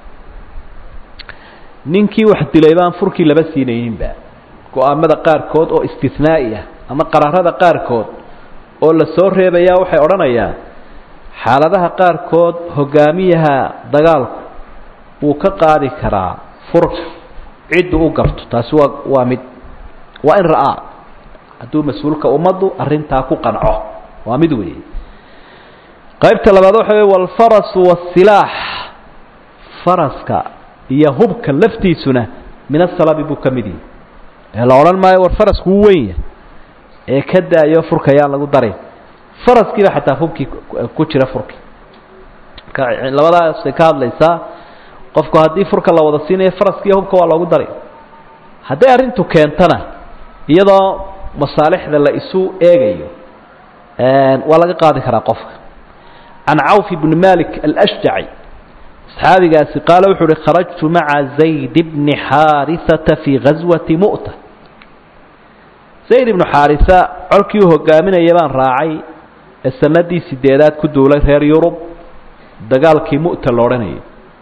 ننكي واحد الإمام فركي لبسينين با قوامد قاركود أو استثنائية ama qaraarada qaarkood oo la soo reebaya waxay oranayaan xaaladaha qaarkood hogaamiyaha dagaalku uu ka qaadi karaa furka cid uu garto taasi waa mid waa in raa haduu mas'uulka umadu arinta ku qanco waa mid weey. qaybta labaad waxa weey wal faras was silaah faraska iyo hubka laftiisuna min as-salabi bu kamidi la oran maayo war farasku weyn ee ka daayo furka yaa lagu daray faraskiiba xataa hubkii ku jira furkii ka labadaas ka hadlaysa qofku hadii furka la wada siinayo faraskiiba hubka waa loogu daray haday arintu keentana iyadoo masaalixda la isu eegayo waa laga qaadi karaa qofka. عن عوف بن مالك الأشجعي saxaabigaasi qaala wuxuu uhi kharajtu maca zayd bni xaarisata fii ghaswati mu'ta. zayd ibnu xaarisa colkii u hogaaminaya baan raacay ee sanadii 8aad ku duulay reer yurub dagaalkii mu'ta la odhanayay.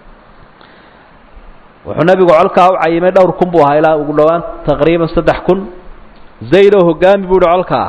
wuxuu nabigu colkaa u cayimay dhowr kun buu ahaa ilaa ugu dhowaan taqriiban 3000. zayd oo hogaami buu uhi colkaa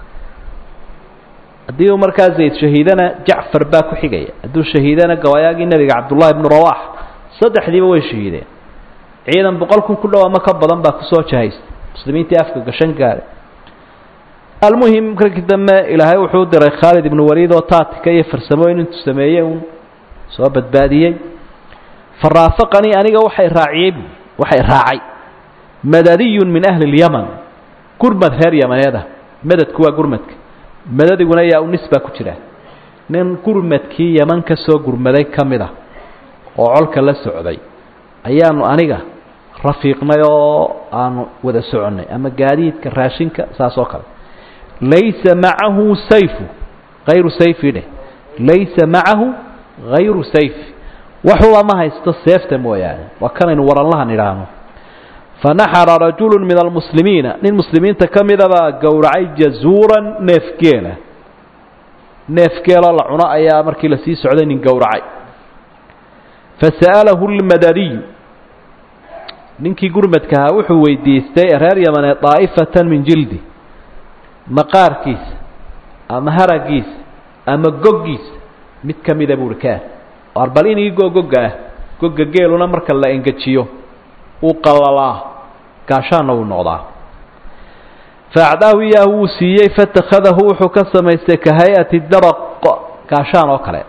haddii uu markaa zayd shahiidana jacfar baa ku xigaya, hadduu shahiidana gawayaagii nebiga cabdullaahi ibnu rawax saddexdiiba way shahiideen. ciidan 100 kun ku dhow ama ka badan baa kusoo jahaystay muslimiintii afka gashan gaaray. almuhim markii dambe ilaahay wuxuu diray khaalid ibnu waliid oo taatika iyo farsamooyin intuu sameeyey uun soo badbaadiyey. faraafaqanii aniga waxay raacay madadiyun min ahli lyaman, gurmad reer yamaneeda. madadku waa gurmadka, madadiguna yaa u nisba ku jira nin gurmadkii yaman ka soo gurmaday ka mid ah oo colka la socday ayaanu aniga rafiiqnay oo aanu wada soconnay ama gaadiidka raashinka saas oo kale. laysa macahu sayfu hayru sayfi dheh, laysa macahu hayru sayfi, waxuba ma haysto seefta mooyaane, waa kanaynu waranlahan idhaahno. fanaxara rajulu min almuslimiina, nin muslimiinta ka midabaa gowracay jazuuran neefgeela. neefgeeloo la cuno ayaa markii lasii socday nin gowracay. fasa'alahu lmadaniyu, ninkii gurmadka ahaa wuxuu weydiistay reer yamane daa'ifatan min jildi, maqaarkiisa ama haragiisa ama goggiisa mid ka mida buuhi kaa arbal inii gogoga ah gogga geeluna marka la engejiyo uu qalalaa gaashaanna uu noqdaa faacdaahu iyaahu wuu siiyey fatakhadahu wuxuu ka samaystay ka hay-ati daraq gaashaan oo kale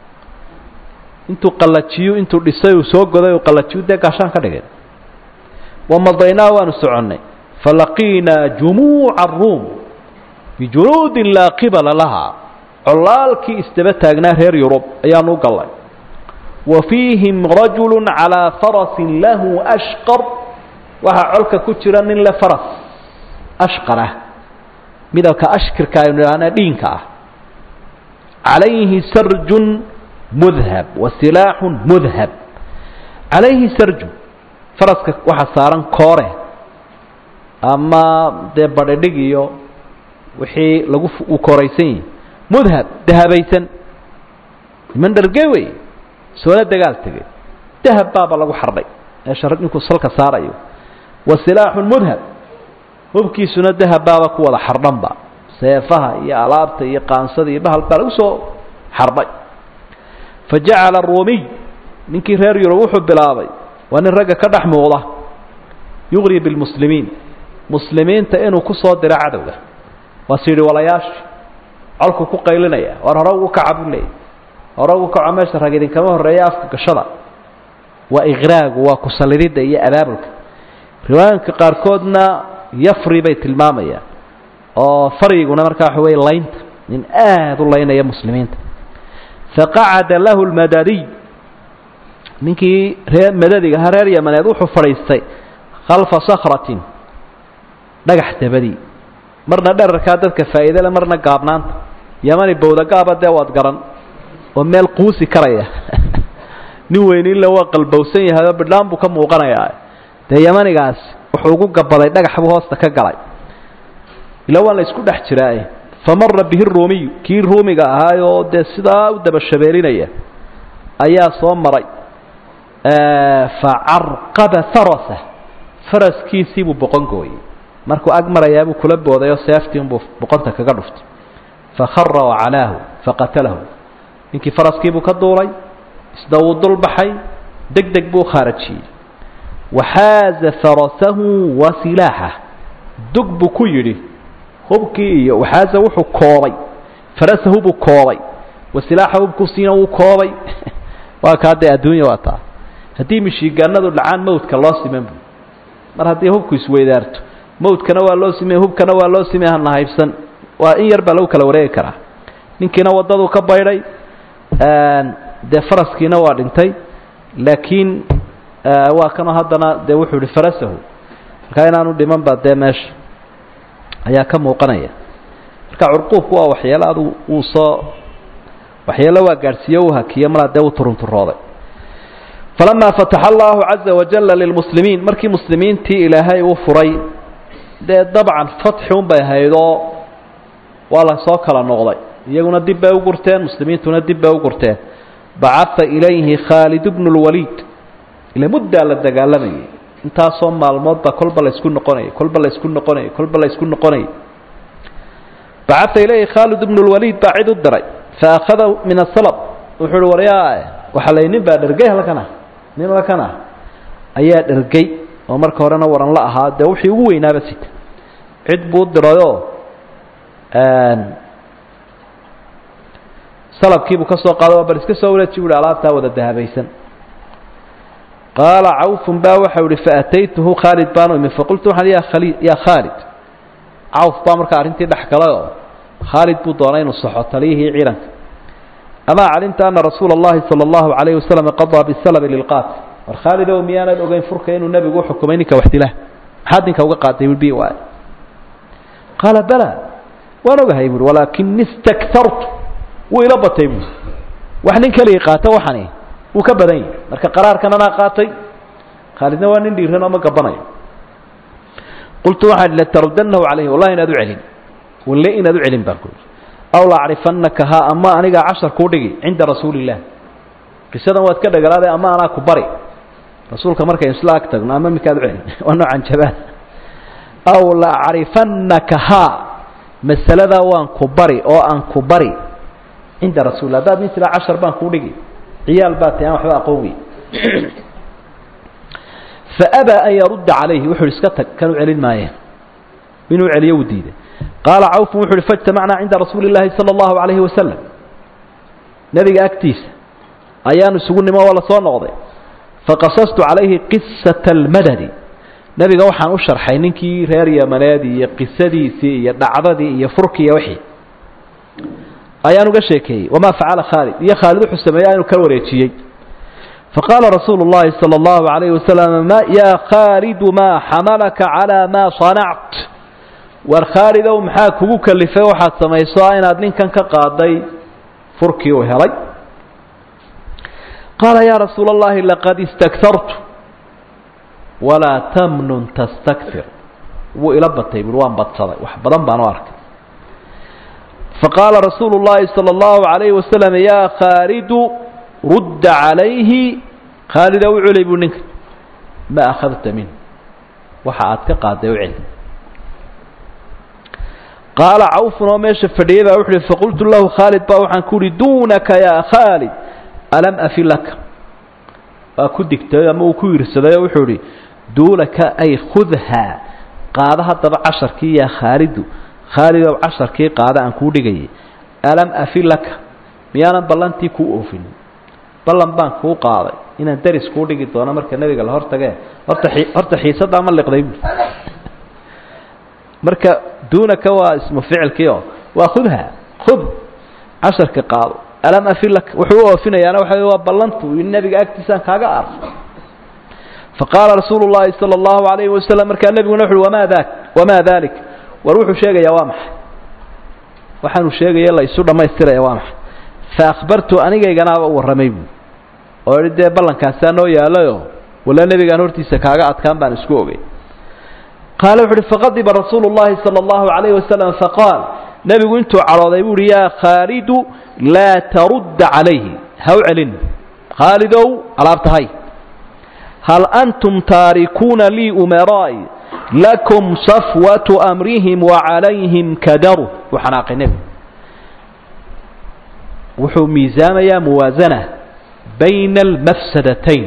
intuu qallajiyo intuu dhisay uu soo goday uu qallajiyo dee gaashaan ka dhigay wamadaynaa waanu soconnay falaqiinaa jumuuca aruum bijunuudin laa qibala lahaa collaalkii isdaba taagnaa reer yurub ayaanu u gallay wa fiihim rajulu calaa farasin lahu ashqar waxaa colka ku jira nin le faras ashqar ah midabka ashkirka aynu idhahnaa dhiinka ah calayhi sarjun mudhab wa silaaxun mudhab calayhi sarjun faraska waxaa saaran koore ama dee badhidhig iyo wixii lagu uu kooraysan yihi mudhab dahabaysan niman dharge wey soona dagaal tegay dahab baaba lagu xardhay meesha ninkuu salka saarayo wa silaaxun mudhab hubkiisuna dahab baaba ku wada xardhanba seefaha iyo alaabta iyo qaansada iyo bahal baa lagu soo xardhay fa jacala aruumiy ninkii reer yurub wuxuu bilaabay waa nin ragga ka dhex muuqda yuqri bilmuslimiin muslimiinta inuu ku soo diro cadowga waa siidhi walayaasha colku ku qaylinaya war hore ugu kaca buu leeyay hore ugu kaco meesha rag idinkama horreeya afka gashada waa iqraagu waa kusallididda iyo abaabulka riwaayanka qaarkoodna yafri bay tilmaamayaan oo faryiguna markaa waxa weeye laynta nin aada u laynaya muslimiinta faqacada lahu lmadadiy ninkii reer madadiga ahaa reer yamaneed wuxuu fadhiistay khalfa sakratin dhagax dabadii marna dherarkaa dadka faa'iide le marna gaabnaanta yamani bowdagaaba dee waad garan oo meel quusi karaya nin weyniinle waa qalbowsan yahay oo bidhaan buu ka muuqanayaa dee yamanigaas wuxuu ugu gabaday dhagax buu hoosta ka galay ila waa la isku dhex jiraaye famara bihi ruumiyu kii ruumiga ahaayoo dee sidaa u daba shabeelinaya ayaa soo maray facarqaba farasa faraskiisii buu boqon gooyey markuu ag marayaa buu kula booday oo seeftii unbuu boqonta kaga dhuftay fakhara wacalaahu faqatalahu ninkii faraskiibuu ka duulay isna wuu dul baxay deg deg buu khaarajiyey waxaaza farasahu wa silaaxah dug buu ku yidhi hubkii iyo waxaaza wuxuu koobay farasahu buu koobay wa silaaxa hubkusiina wuu koobay waa kaa dee adduunya waa taa haddii mishiigaanadu dhacaan mawdka loo siman bu mar haddii hubku isweydaarto mawdkana waa loo simey hubkana waa loo simey hana haybsan waa in yar baa lagu kala wareegi karaa ninkiina waddaduu ka baydhay dee faraskiina waa dhintay laakiin waa kanoo haddana dee wuxuu ihi farasahu markaa inaanu dhiman ba dee meesha ayaa ka muuqanaya marka curquubku waa waxyaalo adugu uu soo waxyaalo waa gaadhsiiye u hakiye mar haddee u turunturooday falamaa fataxa allahu caza wajalla lilmuslimiin markii muslimiintii ilaahay uu furay dee dabcan fatxi un bay ahaydoo waa la soo kala noqday iyaguna dib bay u gurteen muslimiintuna dib bay u gurteen bacaa ilayhi khaalid bnu lwaliid ila muddaa la dagaalamayay intaasoo maalmood baa kolba la isku noqonayay kolba la isku noqonayay kolba la isku noqonayay bacaa ilayhi khaalid bnu lwaliid baa cid u diray faakhada min asalab wuxuu uhi waryaa waxaa la nin baa dhergay halkan ah nin halkan ah ayaa dhergay oo marka horena waran la ahaa dee wixii ugu weynaaba sita cid buu dirayoo salabkiibuu ka soo qaado bal iska soo wareeji buuhi alaabtaa wada dahabaysan qaala cawfun baa waxau ihi faataytuhu khaalid baanu imi faqultu waxaan yaa khaalid cawf baa markaa arrintii dhex galay oo khaalid buu doonay inuu saxo taliyihii ciidanka amaa calimta ana rasuula اllahi salى اllahu عalayh wasalam qadaa bisalbi lilqaatil war khaalidow miyaanad ogeyn furka inuu nebigu uxukumay ninka waxdilah maxaad ninka uga qaatay bi waay qaala bala waan ogahay buui walaakini istaktartu wuu ila batay buui wax nin keligii qaata waxani wuu ka badan yahay marka qaraarkan anaa qaatay khaalidna waa nin dhiiran oo ma gabanayo qultu waxaan latarudanahu calayhi wallahi inaad u celin walle inaad u celin baan ku yidhi aw lacrifanaka haa ama anigaa cashar kuu dhigi cinda rasuuli illah qisadan waad ka dhagalaaday ama anaa ku bari rasuulka markaynu isla ag tagno ama minkaad u celin waa noocan jabaan aw lacrifanaka haa mas'alada waan ku bari oo aan ku bari inda rasuul hadaad nin tira 10 baan ku dhigi ciyaal baa taan waxba aqooni فأبى أن يرد عليه وحول اسكتك كانوا علين معيه منه عليه وديده قال عوف وحول فاجتمعنا عند رسول الله صلى الله عليه وسلم نبي أكتيس أيان سقوني ما ولا صار نغضي فقصصت عليه قصة المدد نبي وحان أشرح حينكي رياريا منادي قصدي سي يدعضدي يفركي وحي أيان قشيكي وما فعل خالد يا خالد حسن أيان كوريتشي فقال رسول الله صلى الله عليه وسلم ما يا خالد ما حملك على ما صنعت والخالد ومحاك وك اللي في واحد سميصاين أدنين كان كقاضي فركي وهلي قال يا رسول الله لقد استكثرت ولا تمنن تستكثر وإلبتي بالوان بتصدق وحبضان بانوارك فقال رسول الله صلى الله عليه وسلم يا خالد رد عليه خالد وعلي بنك ما أخذت منه وحاعتك قاضي وعلي قال عوف وماشي فديبا وحلي فقلت له خالد باوحا كوري دونك يا خالد ألم أفلك أكدك تيامو كوير سلايا وحلي دونك أي خذها قادها طبع 10 كي يا خالد 10 كي قادة أن كوري جي ألم أفلك ميانا بلانتي كو أوفين ballan baan ku qaaday inaan daris ku dhigi doono marka nabiga la hortagay horta xiisada ama liqday marka duunaka waa ismu ficilkiyo waa khudha khud 10 ka qaado alam afilak wuxuu oofinayaana waxa waa ballantu in nabiga agtiisaan kaaga arf faqala rasuulullaahi sallallahu alayhi wasallam marka nabigu wuxuu wama dhalik waruuxu sheegaya waa maxay waxaanu sheegaya la isu dhameystiraya waa maxay فأخبرت أنيجنا ورمي وأريد بلن كاسانو يالله ولا نبي كان هرتي سكاجا أتكلم بان سكوبي قال فغضب رسول الله صلى الله عليه وسلم فقال نبي قلت على يقول يا خالد لا ترد عليه هو علن خالد على هل أنتم تاركون لي أمرائي لكم صفوة أمرهم وعليهم كدر وحناق النبي وحو ميزانيا موازنة بين المفسدتين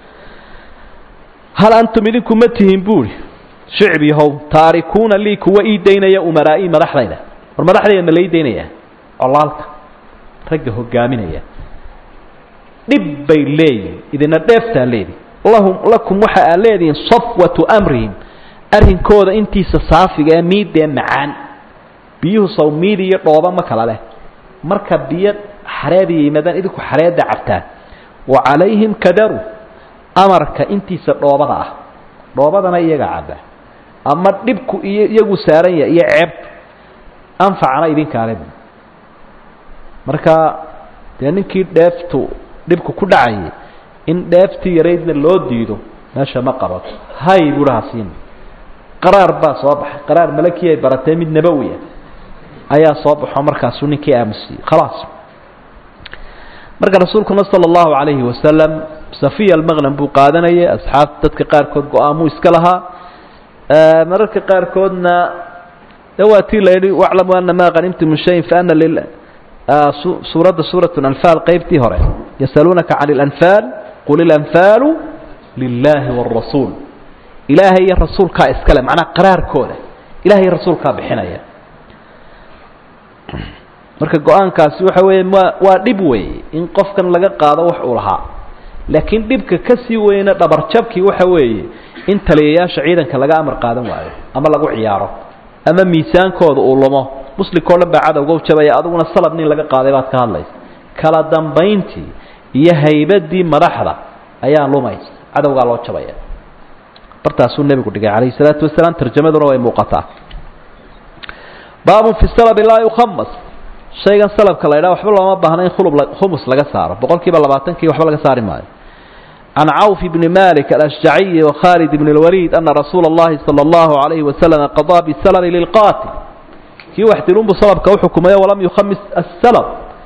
هل أنتم إذنكم متهم بوري شعبي هو تاركون لي كوا إيدينا يا أمرائي مرحلين والمرحلين اللي إيدينا يا الله لك رجه قامنا يا نبي لي إذا ندفت لي اللهم لكم وحا لي صفوة أمرهم أرهن كودا انتي سصافي ميد معان بيو صوميدي يطوبا مكالا له مركب بيد حرابي مدان إذنكم حراب دعبتان وعليهم كدروا أمرك انتي سطوبا روبادنا إيجا عبا أما دبكو إيجو ساريا يعب أنفعنا إذن كالب مركا لأنكي دافتو دبكو كدعي إن دافتي يريدنا اللود ديدو ماشا مقرط هاي براسين قرار با صباح قرار ملكي براتامي النبوية أيا صباح ومركا سنكي أمسي خلاص مركا رسولكم صلى الله عليه وسلم صفية المغنم بو قادنية أصحاب تدقيقار كود قوامو اسكالها مركا قار كودنا دواتي ليلي واعلموا أن ما غنمت من شيء فأن لله سورة الأنفال قيبتي هرين يسألونك عن الأنفال قل الأنفال لله والرسول إلهي الرسول كا اسكالة معنا قرار كودة إلهي الرسول كا بحنايا marka go'aankaasi waxa weeye waa dhib weey in qofkan laga qaado wax uu lahaa laakiin dhibka ka sii weyna dhabar jabkii waxa weeye in taliyayaasha ciidanka laga amar qaadan waayo ama lagu ciyaaro ama miisaankooda uu lumo muslimkoo dhan baa cadawga u jabaya adiguna salab nin laga qaaday baad ka hadlaysa kala dambayntii iyo haybadii madaxda ayaa lumaysa cadawga loo jabaya bartaasuu nabigu dhigay calayhi salaatu wasalaam tarjamaduna way muuqataa baabu fi salab la yukhammas shaygan salabka la yiraahdo waxba looma baahna in khumus laga saaro boqolkiiba 20 waxba laga saari maayo عن عوف بن مالك الأشجعي وخالد بن الوليد أن رسول الله صلى الله عليه وسلم قضى بالسلب للقاتل كي واحتلون بصلب كوحكم ولم يخمس السلب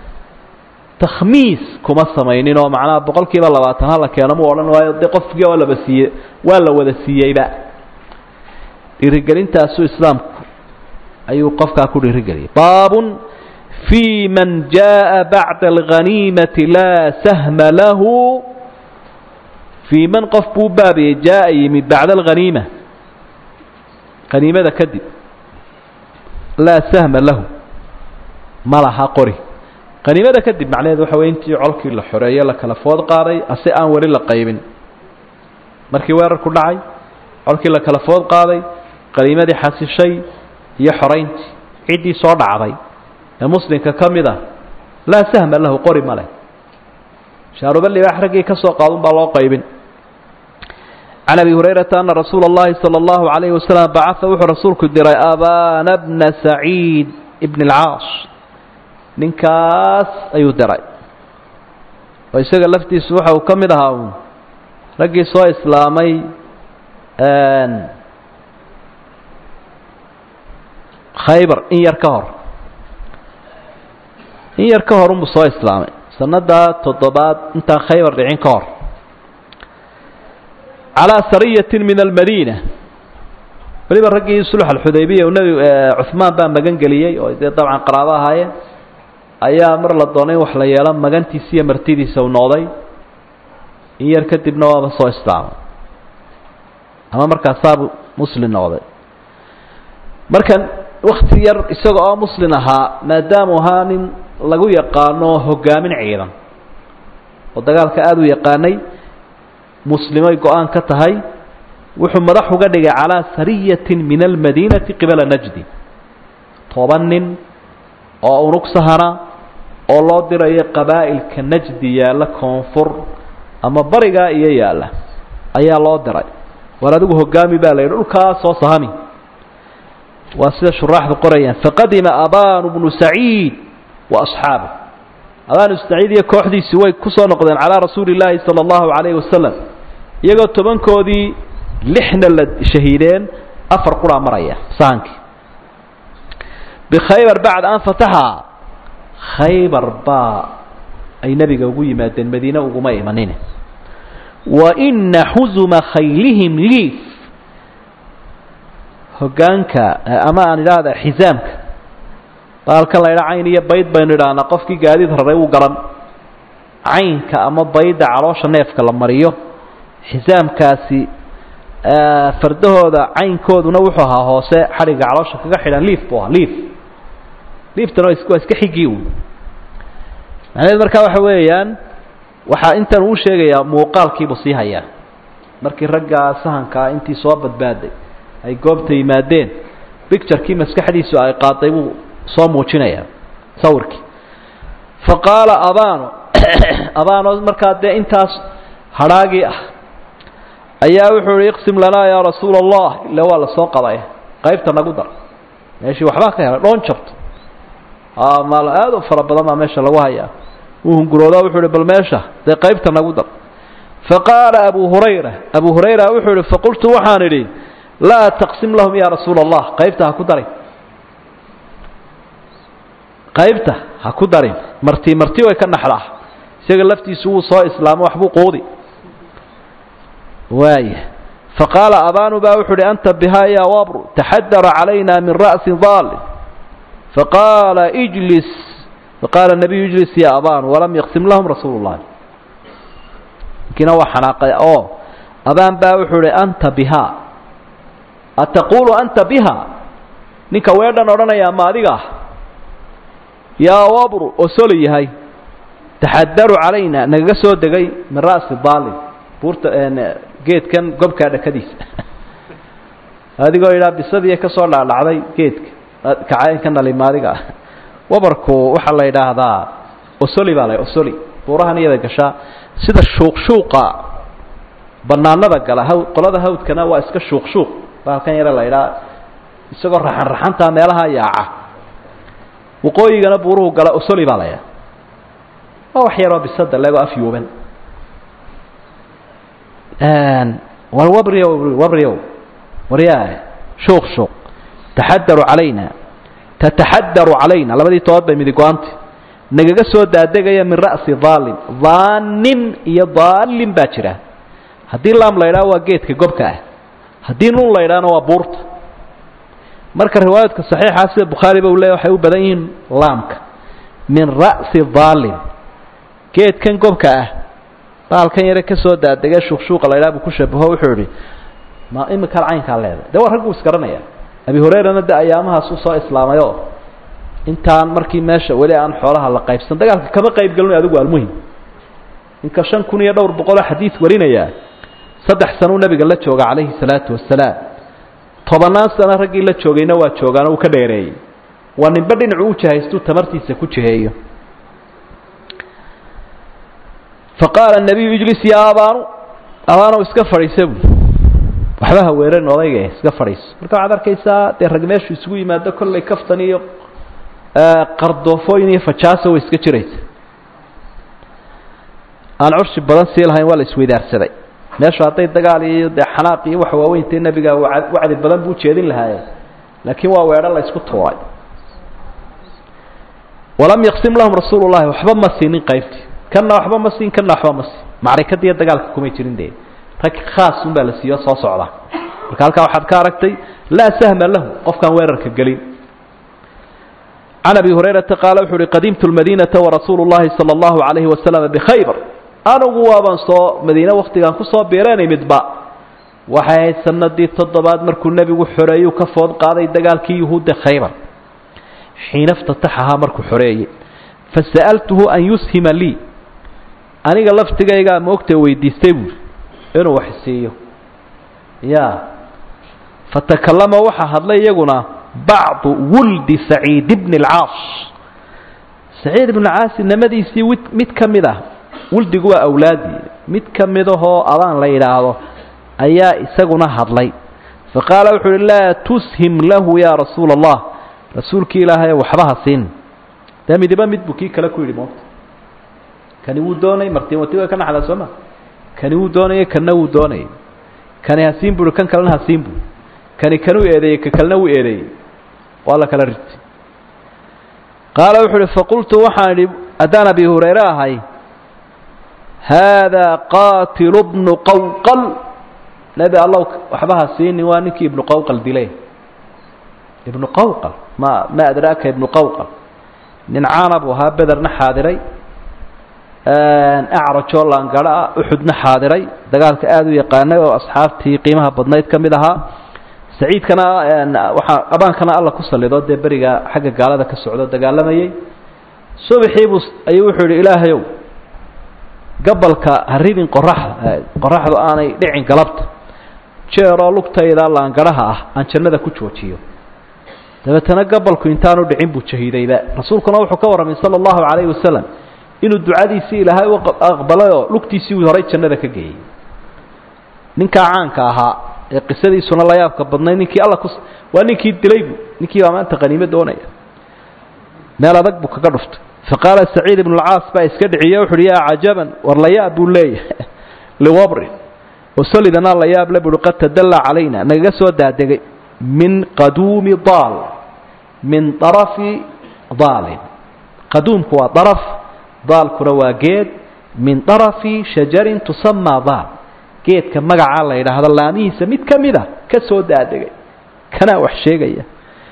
تخميس كما السمينين ومعناه بقول كيما لباتن هلا كانوا ولا يدقف جوا ولا بسيه ولا ولا سيه بقى الرجالين تاسو إسلام ayuu qofkaa ku dhiirigeliyay. baabun fii man jaaءa bacda alghaniimati laa sahma lahu. fii man qof buu baabiyey jaa'a yimid bacda alghaniima, haniimada kadib, laa sahma lahu, ma laha qori. haniimada kadib macnaheedu waxa wey intii colkii la xoreeyo la kala food qaaday ase aan weli la qaybin. markii weerarku dhacay, colkii la kala food qaaday, haniimadii xasishay iyo xorayntii ciddii soo dhacday ee muslimka ka mid a, laa sahma lahu, qori ma leh. shaaruba libaax raggii ka soo qaadun baa loo qaybin. can abi hurayrata ana rasuula اllahi salى اllahu عalayhi wasalam bacaa wuxuu rasuulku diray abana bna saciid ibn اlcaas. ninkaas ayuu diray oo isaga laftiisu waxa uu ka mid ahaa raggii soo islaamay khaybar in yar ka hor unbuu soo islaamay sanada 7 intaan khaybar dhicin ka hor. calىa sariyatin min almadiina, weliba raggii sulx alxudaybiya nebi cuhmaan baa magan geliyey oo dee dabcan qaraabo ahaayeen, ayaa mar la doonay in wax la yeelo magantiisa iyo martidiisa u noqday. in yar kadibna waaba soo islaamay ama markaasaabuu muslim noqday. markan wakti yar isaga oo muslim ahaa, maadaamuu ahaa nin lagu yaqaano hogaamin ciidan oo dagaalka aada u yaqaanay, muslimay go-aan ka tahay, wuxuu madax uga dhigay calىa sariyatin min almadiinati qibala najdi. 10 nin oo unug sahana oo loo dirayo qabaa'ilka najdi yaalla koonfur ama barigaa iyo yaalla ayaa loo diray. war adigu hogaami baa la yidhi, dhulkaas soo sahami. waa sida shuraaxdu qorayaan. faqadima abanu bnu saciid wa asxaabuh. abanu saciid iyo kooxdiisii way ku soo noqdeen calaa rasuuli illaahi salى اllahu عalayhi wasalam, iyagoo 10koodii 6na la shahiideen, 4 quraa maraya sahankii. bikhaybar bacda an fataxa, khaybar baa ay nebiga ugu yimaadeen, madiine uguma imanin. wa ina xusuma khaylihim liif, hogaanka ama aan idhaahda xisaamka, baalkan la idhaa cayn iyo bayd baynu idhaahnaa, qofkii gaadiid raray uu garan. caynka ama bayda caloosha neefka la mariyo, xisaamkaasi fardahooda caynkooduna wuxuu ahaa hoose xadhigga caloosha kaga xidhan liif buu ahaa. liiftana waa iska xigii un. macnaheed markaa waxa weeyaan, waxaa intan uu sheegayaa muuqaalkiibuu sii hayaa. markii raggaa sahankaa intii soo badbaaday ay goobta yimaadeen, bicturekii maskaxdiisu ay qaaday buu soo muujinayaa, sawirkii. faqaala abano markaa dee intaas hadhaagii ah ayaa wuxuu ihi iqsim lanaa yaa rasuula allah, ila waa la soo qaday, qaybta nagu dar. meeshii waxbaa ka helay, dhoon jabto, maal aad u fara badan baa meesha lagu hayaa. wuu hunguroodaa wuxuu ihi bal meesha dee qaybta nagu dar. faqaala abu hurayra wuxuu ihi faqultu waxaan idhi laa taqsim lahum ya rasuula allah, qaybta ha ku darin, qaybta ha ku darin. marti way ka dhaxlaa, isaga laftiisu wuu soo islaamo waxbuu quudi. waaya. faqaala abanu baa wuxuu uhi anta bihaa ya wabru taxadara calayna min ra'si daalin. faqaala nabiyu ijlis ya abanu walam yaqsim lahum rasuulu llahi. ninkiina waa xanaaqay oo abaan baa wuxuu uhi anta bihaa, ataquulu anta biha, ninka weedhan odhanayaa ma adiga ah. yaa wabru oo soli yahay, taxadaru calayna nagaga soo degay min ra'si daalin, buurta geedkan gobkaa dhakadiisa. adigoo idhaa bisadiiya ka soo dhaadhacday geedka kacaynka nalimaadiga ah. wabarku waxaa la yidhaahdaa osoli baa la osoli, buurahan iyada gashaa sida shuuqshuuqa banaanada gala. qolada hawdkana waa iska shuuqshuuq, baalkan yare la idhaa isagoo raxantaa meelaha yaaca. waqooyigana buuruhu gala osoli baa la ydhaha. waa wax yaroo bisada leego afyuuban. wabriyow waryaa shuuq taxadaru calayna, tataxadaru calayna, labadii tobood bay midig go-anta, nagaga soo daadegaya min ra'si daalin. daanin iyo daalin baa jira. haddii laam la ydhaha waa geedka gobka ah, haddii nuun la ydhahna waa buurta. marka riwaayadka saxiixa sida bukhaari ba uu leeyahay waxay u badan yihiin laamka min ra'si dhaalin geedkan gobka ah baalkan yare ka soo daadega shuqshuuqa la ilaabu ku shabaho wuxuu yiri ma imika caynka leedahay de war rag uu iskaranaya abi hurayrana da ayaamahaas uu soo islaamayo intaan markii meesha wali aan xoolaha la qaybsan dagaalka kama qayb galno adigu waa muhiim inka 5200 xadiis warinaya 3 sano nabiga la jooga calayhi salaatu wassalaam 10 sano ragii la joogayna waa joogaan oo ka dheereeyay waa ninba dhinacu u jahaysto tamartiisa ku jiheeyo faqala an-nabiy ijlis ya abaanu iska fariisay waxba weeran odayga iska fariis marka waad arkaysaa de rag meeshu isugu yimaado kulay kaftan iyo qardoofoyn iyo fajaaso way iska jiraysa aan curshi badan si lahayn wala isweydaarsaday meesha haday dagaal iyo de xanaaq iyo wax waaweynta nabiga wacdi badan buu jeedin lahaay laakiin waa weerar la isku toobay walam yaqsim lahum rasuulullaahi waxba ma siinin qaybti kana waxba ma siin kana waxba ma siin macrakadiya dagaalka kuma jirin de rag khaas un baa la siiyo soo socda marka halka waxaad ka aragtay la sahma lahu qofkan weerarka galin عن أبي هريرة قال وحوري قدمت المدينة ورسول الله صلى الله عليه وسلم بخيبر أنا قوابا صو مدينة وقت كان كصو بيراني مدبا وحي سندي التضبات مركو النبي وحري وكفوض قاضي دقال كي يهود خيبر حين افتتحها مركو حري فسألته أن يسهم لي أنا قلفت جايقا موقته ويديستيبر إنه وحسيه يا فتكلم وحا هذا يقولنا بعض ولد سعيد بن العاص سعيد بن العاص نمدي سي مid kamida ولدي waa awlaadi mid kamidaho adan la yiraahdo ayaa isaguna hadlay faqala wuxuu la tushim lahu ya rasuul allah rasuulki ilaahay waxba hasin damidiba mid buki kala ku yiri moofta kani uu doonay martii watiga kana xala soma kani uu doonay kana uu doonay kani hasin buu kan kalena hasin buu kani kanu eeday ka kalena uu eeday wala kala ridti qaala wuxuu faqultu waxaan adana bi hurayrahay hada qatil ibn qawqal nabi allah waxbaha siini waa ninkii ibn qawqal dilay ibn qawqal ma adraka ibn qawqal nin caanab waha badarna xaadiray a'rajo laan gala uhudna xaadiray dagaalka aad u yaqaanay oo asxaabtii qiimaha badnayd kamid ahaa سعيد كان أبان كان الله كسر لضد برجع حاجة قال هذا كسعودة دجال لما يجي صبحي بس أيوه الإله يوم قبل كهريبين قرح أنا دعين قلبت شيء رالك تيدا الله أنقرها أن شنو ذا كتشوتيو لما تنقبل كإنتانو دعين بتشهيد إذا رسول كنا وحكور من صلى الله عليه وسلم إنه الدعاء دي سي لها وأقبله لك تيسي وهريت شنو ذا كجي نك عنك ها قصدي سنة الله يابك بدنا نكي الله كس ونكي دليب نكي وما أنت غنيمة دونية ما لا ذقبك قرفت فقال سعيد بن العاص بايس كدعي وحريا عجبا والله يا أبو لي لوبر وصلي ذنا الله يا أبو قد تدل علينا نجسوا دادق من قدوم ضال من طرف ضال قدوم هو طرف ضال كرواجيد من طرف شجر تسمى ضال geedka magaca la yiraahdo laamihiisa mid kamida ka soo daadagay kana wax sheegaya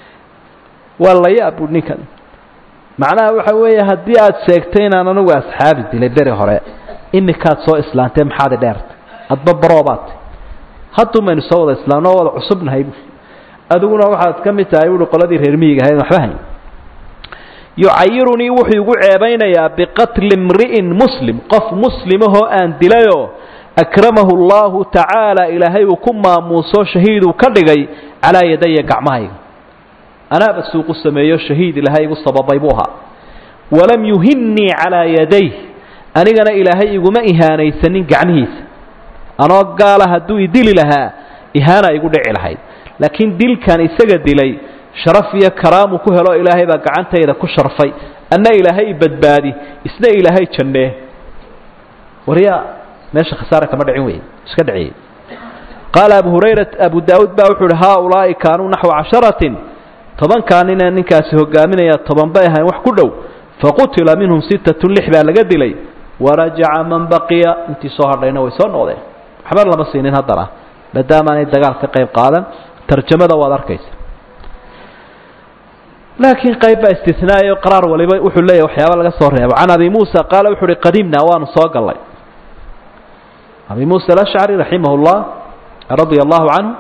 walla yaabu ninkan macnaha waxa weeye hadii aad sheegtay inaan anigu asxaabi dilay bari hore imikaad soo islaantay maxaad dheertay adba baroobaad haduu ma soo wada islaano wada cusubnahay adiguna waxaad kamid tahay uu qoladii reer miyiga ahayd waxba hayn yu'ayiruni wuxuu igu ceebaynayaa biqatl imri'in muslim qof muslimaho aan dilayo أكرمه الله تعالى إلهي وكما موسى شهيد كدغي على يدي قعمهي أنا بسوق السماية شهيد إلهي والصبابيبوها ولم يهني على يديه أنا إلهي وما إهاني سنين قعنيس أنا قال هدو يدل لها إهانة يقول إلهي لكن دل كان يسجد لي شرفي كرام كهلا إلهي بقعنته إذا كشرفي أن إلهي بدبادي إسنا إلهي جنه وريا ماشي خسارة كما دعوين اسكدعي قال أبو هريرة أبو داود باوحر هؤلاء كانوا نحو 10 طبعا كاننا نكاسه قامنا يا طبعا بايها وحكلوا فقتل منهم 6 لحبا لقد لي ورجع من بقي انت صهر لنا ويسون وضع حبر لما سينين هدرة بداما ندقال كقيب قالا ترجمة وذار كيس laakiin qayb baa istisnaayo qaraar waliba wuxuu leeyahay waxyaaba laga soo reebo can abi muusa qaala wuxuu uhi qadimnaa waanu soo gallay abi muusa alashcari raximah llah radia allahu canhu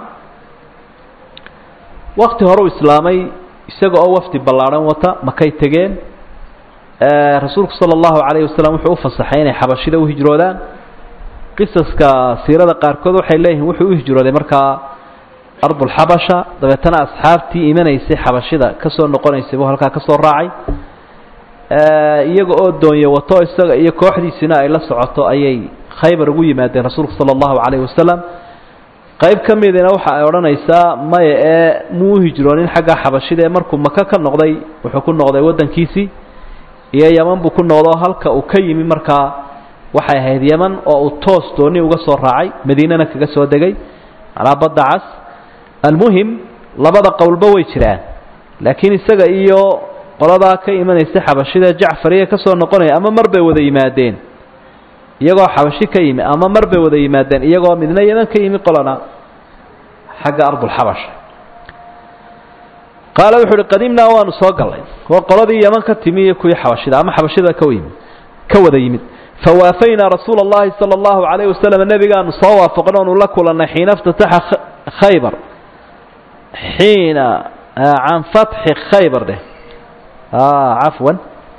wakti hore u islaamay isaga oo wafdi ballaadhan wata makay tegeen rasuulku sala allahu calayhi wasalam wuxuu u fasaxay inay xabashida u hijroodaan qisaska siirada qaarkood waxay leeyihiin wuxuu u hijrooday markaa ardulxabasha dabeetana asxaabtii imanaysay xabashida ka soo noqonaysay buu halkaa ka soo raacay iyaga oo doonye wato isaga iyo kooxdiisina ay la socoto ayay khaybar ugu yimaadeen rasuulku sala allahu calayhi wasalam qayb ka midina waxa ay odhanaysaa maya ee muu hijroonin xagga xabashida ee markuu maka ka noqday wuxuu ku noqday waddankiisii iyo yaman buu ku noqdo halka uu ka yimi markaa waxay ahayd yaman oo uu toos dooni uga soo raacay madiinana kaga soo degay macnaa badda cas almuhim labada qowlba way jiraan laakiin isaga iyo qoladaa ka imanaysa xabashida jacfariya ka soo noqonaya ama mar bay wada yimaadeen iyagoo xabashi ka yimi ama mar bay wada yimaadeen iyagoo midna yaman ka yimi qolana xagga ardulxabasha qaala wuxu uhi qadimnaa waanu soo gallay waa qoladii yaman ka timi iyo kuwii xabashida ama xabashida ka wada yimid fawaafaynaa rasuula اllahi salى اllahu عalayh wasalam nebigaanu soo waafaqno onu la kulannay xiina اftataxa khaybar xiina can fatxi khaybar dheh cafwan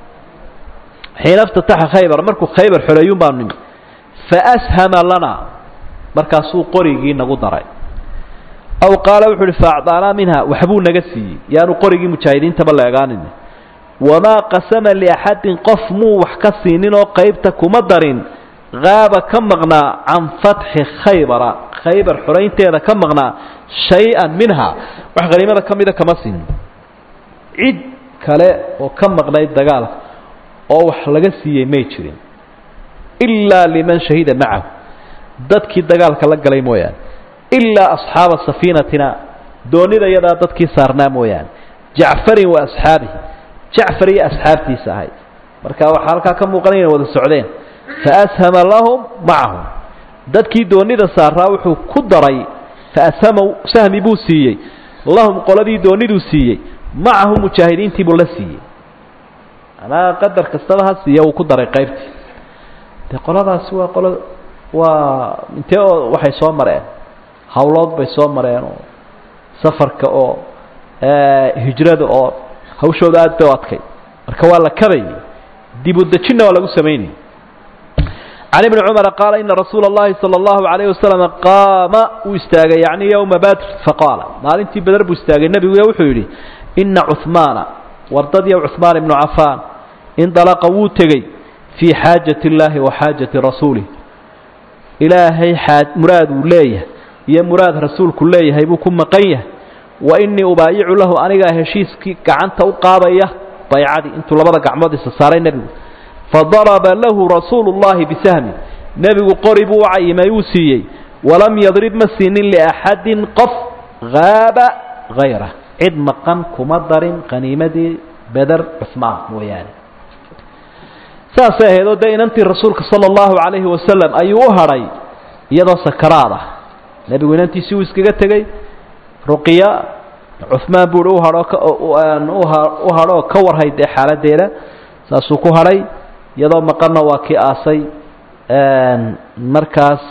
xiina اftataxa khaybar markuu khaybar xoreeyuun baanu nimi faashama lana markaasuu qorigii nagu daray aw qaala wuxu uhi faacطaanaa minha waxbuu naga siiyey yaanu qorigii mujaahidiintaba la egaanin wamaa qasama liaxadin qof muu wax ka siinin oo qaybta kuma darin haaba ka maqnaa can fatxi khaybara khaybar xoraynteeda ka maqnaa shay-an minha wax haniimada ka mida kama siinin cid kale oo ka maqnayd dagaalka oo wax laga siiyey may jirin ilaa liman shahida macahu dadkii dagaalka la galay mooyaane ilaa asxaaba safiinatina doonida yadaa dadkii saarnaa mooyaane jacfarin wa asxaabihi jacfar iyo asxaabtiisa ahayd marka waxaa halkaa ka muuqanaya inay wada socdeen faashama lahum macahum dadkii doonida saaraa wuxuu ku daray faashama sahmi buu siiyey lahum qoladii dooniduu siiyey macahu mujaahidiintii buu la siiyey anaa qadar kastaba ha siiya uu ku daray qaybtii dee qoladaasi waa qolo waa intee oo waxay soo mareen hawlood bay soo mareen oo safarka oo hijrada oo hawshooda aad bay u adkay marka waa la kabayay dib u dejinna waa lagu samaynayay can ibni cumara qaala ina rasuula اllahi salى اllahu عalayh wasalam qaama uu istaagay yacni yowma badr faqaala maalintii beder buu istaagay nebigu wuxuu yidhi ina cuhmaana wardadii cuhmaan ibnu cafaan indalaqa wuu tegey fii xaajati اllahi wa xaajati rasuulih ilaahay muraad uu leeyahay iyo muraad rasuulku leeyahay buu ku maqan yahay wa inii ubaayicu lahu anigaa heshiiskii gacanta u qaadaya baycadii intuu labada gacmood isa saaray nebigu fadaraba lahu rasuulu اllahi bisahmi nebigu qori buu u cayimay uu siiyey walam yadrib ma siinin liaxadin qof haaba hayrah cid maqan kuma darin qaniimadii beder cuhmaan mooyaane saasay ahayd oo dee inantii rasuulka sala allahu calayhi wasalam ayuu u hadhay iyadoo sakaraad ah nebigu inantiisii uu iskaga tegey ruqiya cuhmaan buu uhi u hadhoo ka warhay dee xaaladeeda saasuu ku hadhay iyadoo maqanna waa kii aasay markaas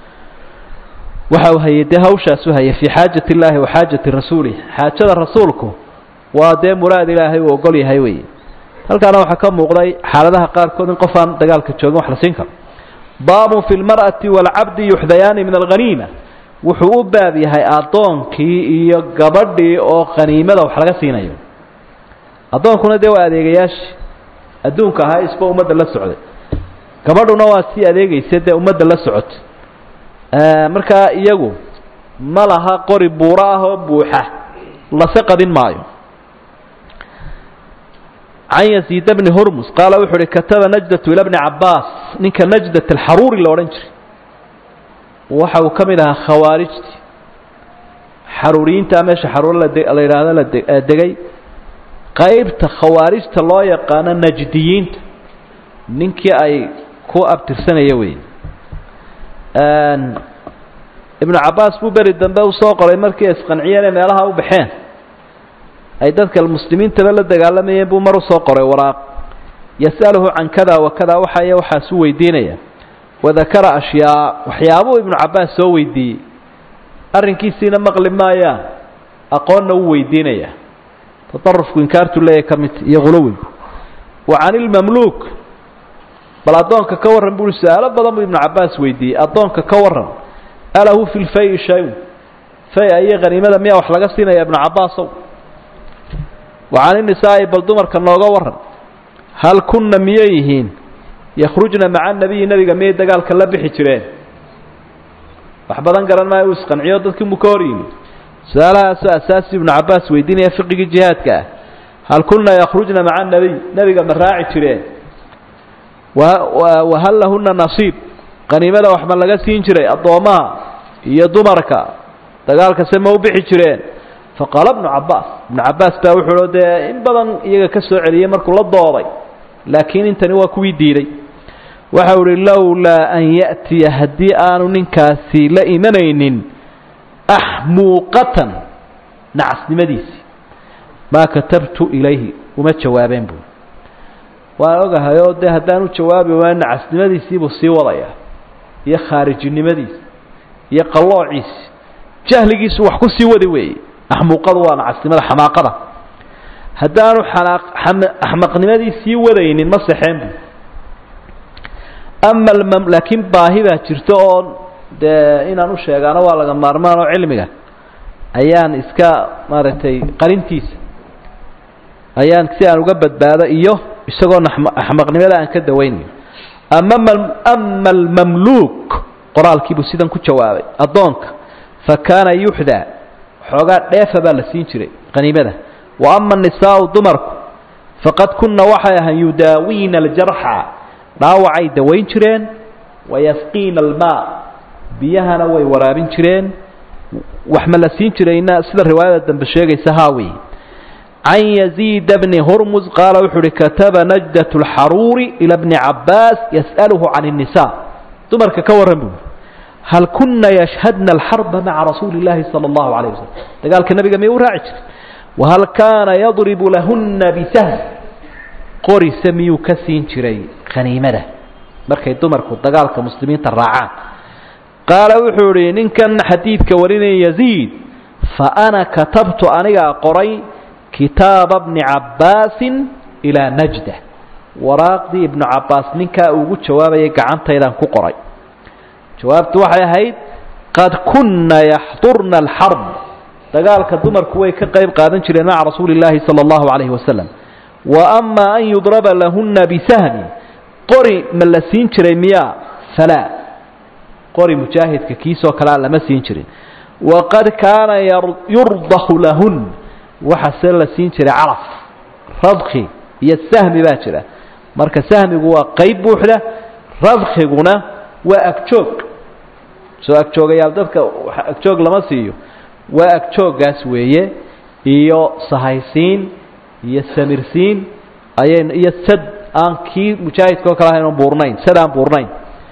waxa uu hayay dee hawshaas u hayay fii xaajati illaahi wa xaajati rasuulih xaajada rasuulku waa dee muraad ilaahay uu ogol yahay wey halkaana waxaa ka muuqday xaaladaha qaarkood in qof aan dagaalka joogin wax la siin karo baabun fi lmar'ati waalcabdi yuxdayaani min alghaniima wuxuu u baab yahay addoonkii iyo gabadhii oo khaniimada wax laga siinayo addoonkuna dee waa adeegayaashii adduunka ahaa isba ummadda la socday gabadhuna waa sii adeegaysa dee ummadda la socota markaa iyagu ma laha qori buuro ah oo buuxa lase qadin maayo can yaziid bni hurmus qaala wuxu uhi kataba najdatu ila bni cabaas ninka najdat alxaruuri la odhan jiray waxa uu ka mid ahaa khawaarijtii xaruuriyiinta meesha xaruur la yidhaahdo la degay qaybta khawaarijta loo yaqaano najdiyiinta ninkii ay ku abtirsanaya wey ibnu cabaas buu beri dambe usoo qoray markii isqanciyeen ee meelaha u baxeen ay dadka muslimiintaba la dagaalamayeen buu mar u soo qoray waraaq yas'aluhu can kada wa kada waxaas u weydiinaya wadakara ashyaa waxyaabuu ibnu cabbaas soo weydiiyey arrinkiisiina maqli maayaan aqoonna u weydiinaya tatarufku inkaartu leeyahay ka mid iyo quluwigu wa can ilmamluuk bal addoonka ka warran buu su-aalo badan buu ibnu cabbaas weydiiyey addoonka ka warran alahu fi lfayi shay-un fay iyo haniimada miyaa wax laga siinaya ibnu cabbaasow wa can innisaa'i bal dumarka nooga warran hal kunna miyay yihiin yakhrujna maca nabiyi nebiga miyay dagaalka la bixi jireen wax badan garan maayo uu isqanciyo dadkii muu ka hor yimid su-aalahaasoo asaasi ibnu cabbaas weydiinaya fiqigii jihaadka ah hal kunna yakhrujna maca nabiy nebiga ma raaci jireen wahal lahuna nasiib qaniimada wax ma laga siin jiray addoommaha iyo dumarka dagaalkase ma u bixi jireen faqaala ibnu cabbaas baa wuxuu dee in badan iyaga ka soo celiyey markuu la dooday laakiin intani waa kuwii diiday waxau ihi lowlaa an ya'tiya haddii aanu ninkaasi la imanaynin axmuuqatan nacasnimadiisii maa katabtu ilayhi uma jawaabeen buui waan ogahayoo dee haddaanu jawaabi waa nacasnimadiisiibuu sii wadaya iyo khaarijinimadiisi iyo qalloociisi jahligiisu wax ku sii wadi weeye axmuuqadu waa nacasnimada xamaaqada haddaanu axmaqnimadii sii wadaynin ma saxeen bu ama laakiin baahi baa jirto oo dee inaan u sheegaano waa laga maarmaan oo cilmiga ayaan iska maaragtay qarintiisa ayaan si aan uga badbaado iyo isagoon axmaqnimada aan ka dawaynayo ama almamluuk qoraalkiibuu sidan ku jawaabay addoonka fa kaana yuxdaa xoogaa dheefa baa la siin jiray qaniimada wa ama annisaa'u dumarku faqad kunna waxay ahaan yudaawiina aljarxa dhaawacay dawayn jireen wayasqiina almaa biyahana way waraabin jireen wax ma la siin jirayna sida riwaayada dambe sheegaysa haawi can yaziid bni hurmuz qaala wuxuu uhi kataba najdat alxaruuri ila bni cabbaas yas'aluhu can الnisaa dumarka ka warran buu hal kuna yashhadna alxarba maca rasuuli اllahi salى اllahu alayh wasalam dagaalka nabiga miyay u raaci jiray wahal kaana yadribu lahuna bisahm qorise miyuu ka siin jiray khaniimada markay dumarku dagaalka muslimiinta raacaan qaala wuxuu ihi ninkan xadiidka warinaya yaziid faana katabtu anigaa qoray kitaaba bni cabbaasin ilaa najda waraaqdii ibnu cabbaas ninkaa ugu jawaabayay gacantaydaan ku qoray jawaabtu waxay ahayd qad kunna yaxdurna alxarb dagaalka dumarku way ka qayb qaadan jireen maca rasuuli illaahi sala allahu calayhi wasalam wa ama an yudraba lahunna bisahmin qori ma la siin jiray miyaa falaa qori mujaahidka kiisoo kalea lama siin jirin waqad kaana yurdahu lahun waxase la siin jiray calaf radki iyo sahmi baa jira marka sahmigu waa qayb buuxda radkiguna waa agjoog soo agjoogayaal dadka agjoog lama siiyo waa agjooggaas weeye iyo sahaysiin iyo samirsiin iyo sad aan kii mujaahidkao kale ahayn buurnayn sad aan buurnayn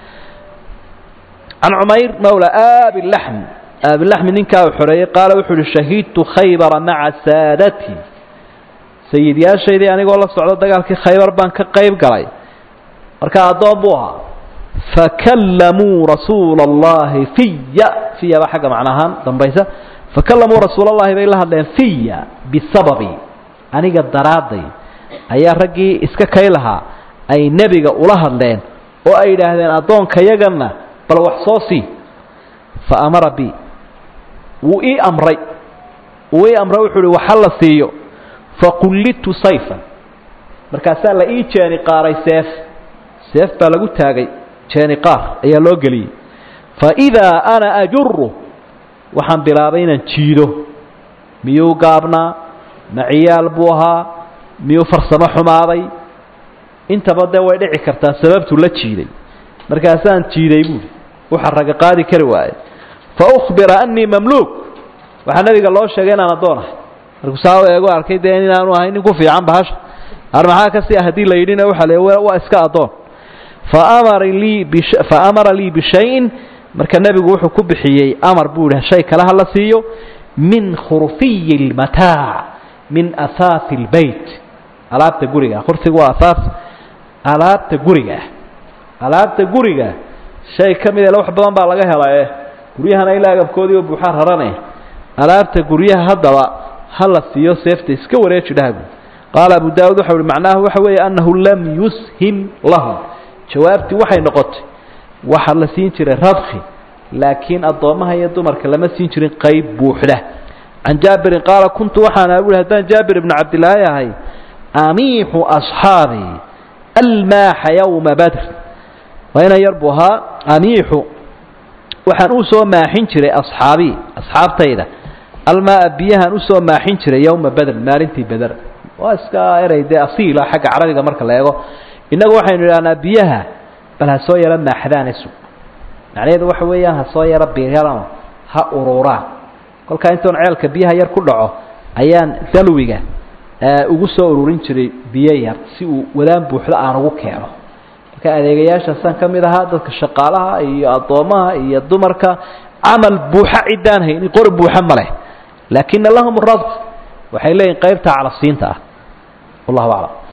can cumayr mawla aabilaxmi ninkaa u xoreeyey qaala wuxuu uhi shahidtu khaybara maca saadati sayidyaashaydii anigoo la socdo dagaalkii khaybar baan ka qayb galay markaa addoon buu ahaa fakallamuu rasuula allahi fiya baa xagga macnahaan dambaysa fakallamuu rasuula allahi bay la hadleen fiya bisababi aniga daraadday ayaa raggii iska kay lahaa ay nebiga ula hadleen oo ay yidhaahdeen addoonkayaganna bal wax soo sii fa amara bi wuu ii amray wuxuu uhi waxa la siiyo faqullidtu sayfan markaasaa la ii jeeni qaaray seef baa lagu taagay jeeni qaar ayaa loo geliyey faidaa ana ajuru waxaan bilaabay inaan jiido miyuu gaabnaa maciyaal buu ahaa miyuu farsamo xumaaday intaba dee way dhici kartaa sababtuu la jiiday markaasaan jiiday buuhi waxa raga qaadi kari waaye faukbira anii mamluuk waxaa nabiga loo sheegay inaan addoonahay markuu saa eego arkay dee inaanu ahay nin ku fiican bahasha ar maxaa kasi ah haddii la yidhina waxa le waa iska addoon faamara lii bishayin marka nebigu wuxuu ku bixiyey amar buu ihi shay kale ha la siiyo min khurfiyi lmataac min ahaafi اlbeyt alaabta guriga khursigu waa ahaas alaabta guriga alaabta guriga shay ka mid wax badan baa laga helaa guryahana ilaa agabkoodii oo buuxa rarane alaabta guryaha haddaba hala siiyo seefta iska wareeji dhahagu qaala abu daawud waxa uu macnaheedu waxa weeye annahu lam yushim lahum jawaabti waxay noqotay waxa la siin jiray radkhi laakiin adoomaha iyo dumarka lama siin jirin qayb buuxda can jaabir qaala kuntu waxaan abu hadan jaabir ibn abdullah yahay amihu ashabi almaaha yawma badr wayna yarbuha amihu waxaan u soo maaxin jiray asxaabtayda almaa biyahan u soo maaxin jiray yawma badr maalintii badr waa iska erayde asiila xagga carabiga marka la eego inagu waxaynu yiraahdaa biyaha bal ha soo yara maaxdaan isu macnaheedu waxa weeyaan ha soo yara biiraan ha ururaan kolka intoon ceelka biyaha yar ku dhaco ayaan dalwiga ugu soo ururin jiray biyo yar si uu wadaan buuxda aan ugu keeno marka adeegayaasha san kamid aha dadka shaqaalaha iyo adoomaha iyo dumarka amal buuxa cidaan hayni qor buuxa male laakiin lahum radq waxay leeyihiin qaybta cala siinta wallahu a'lam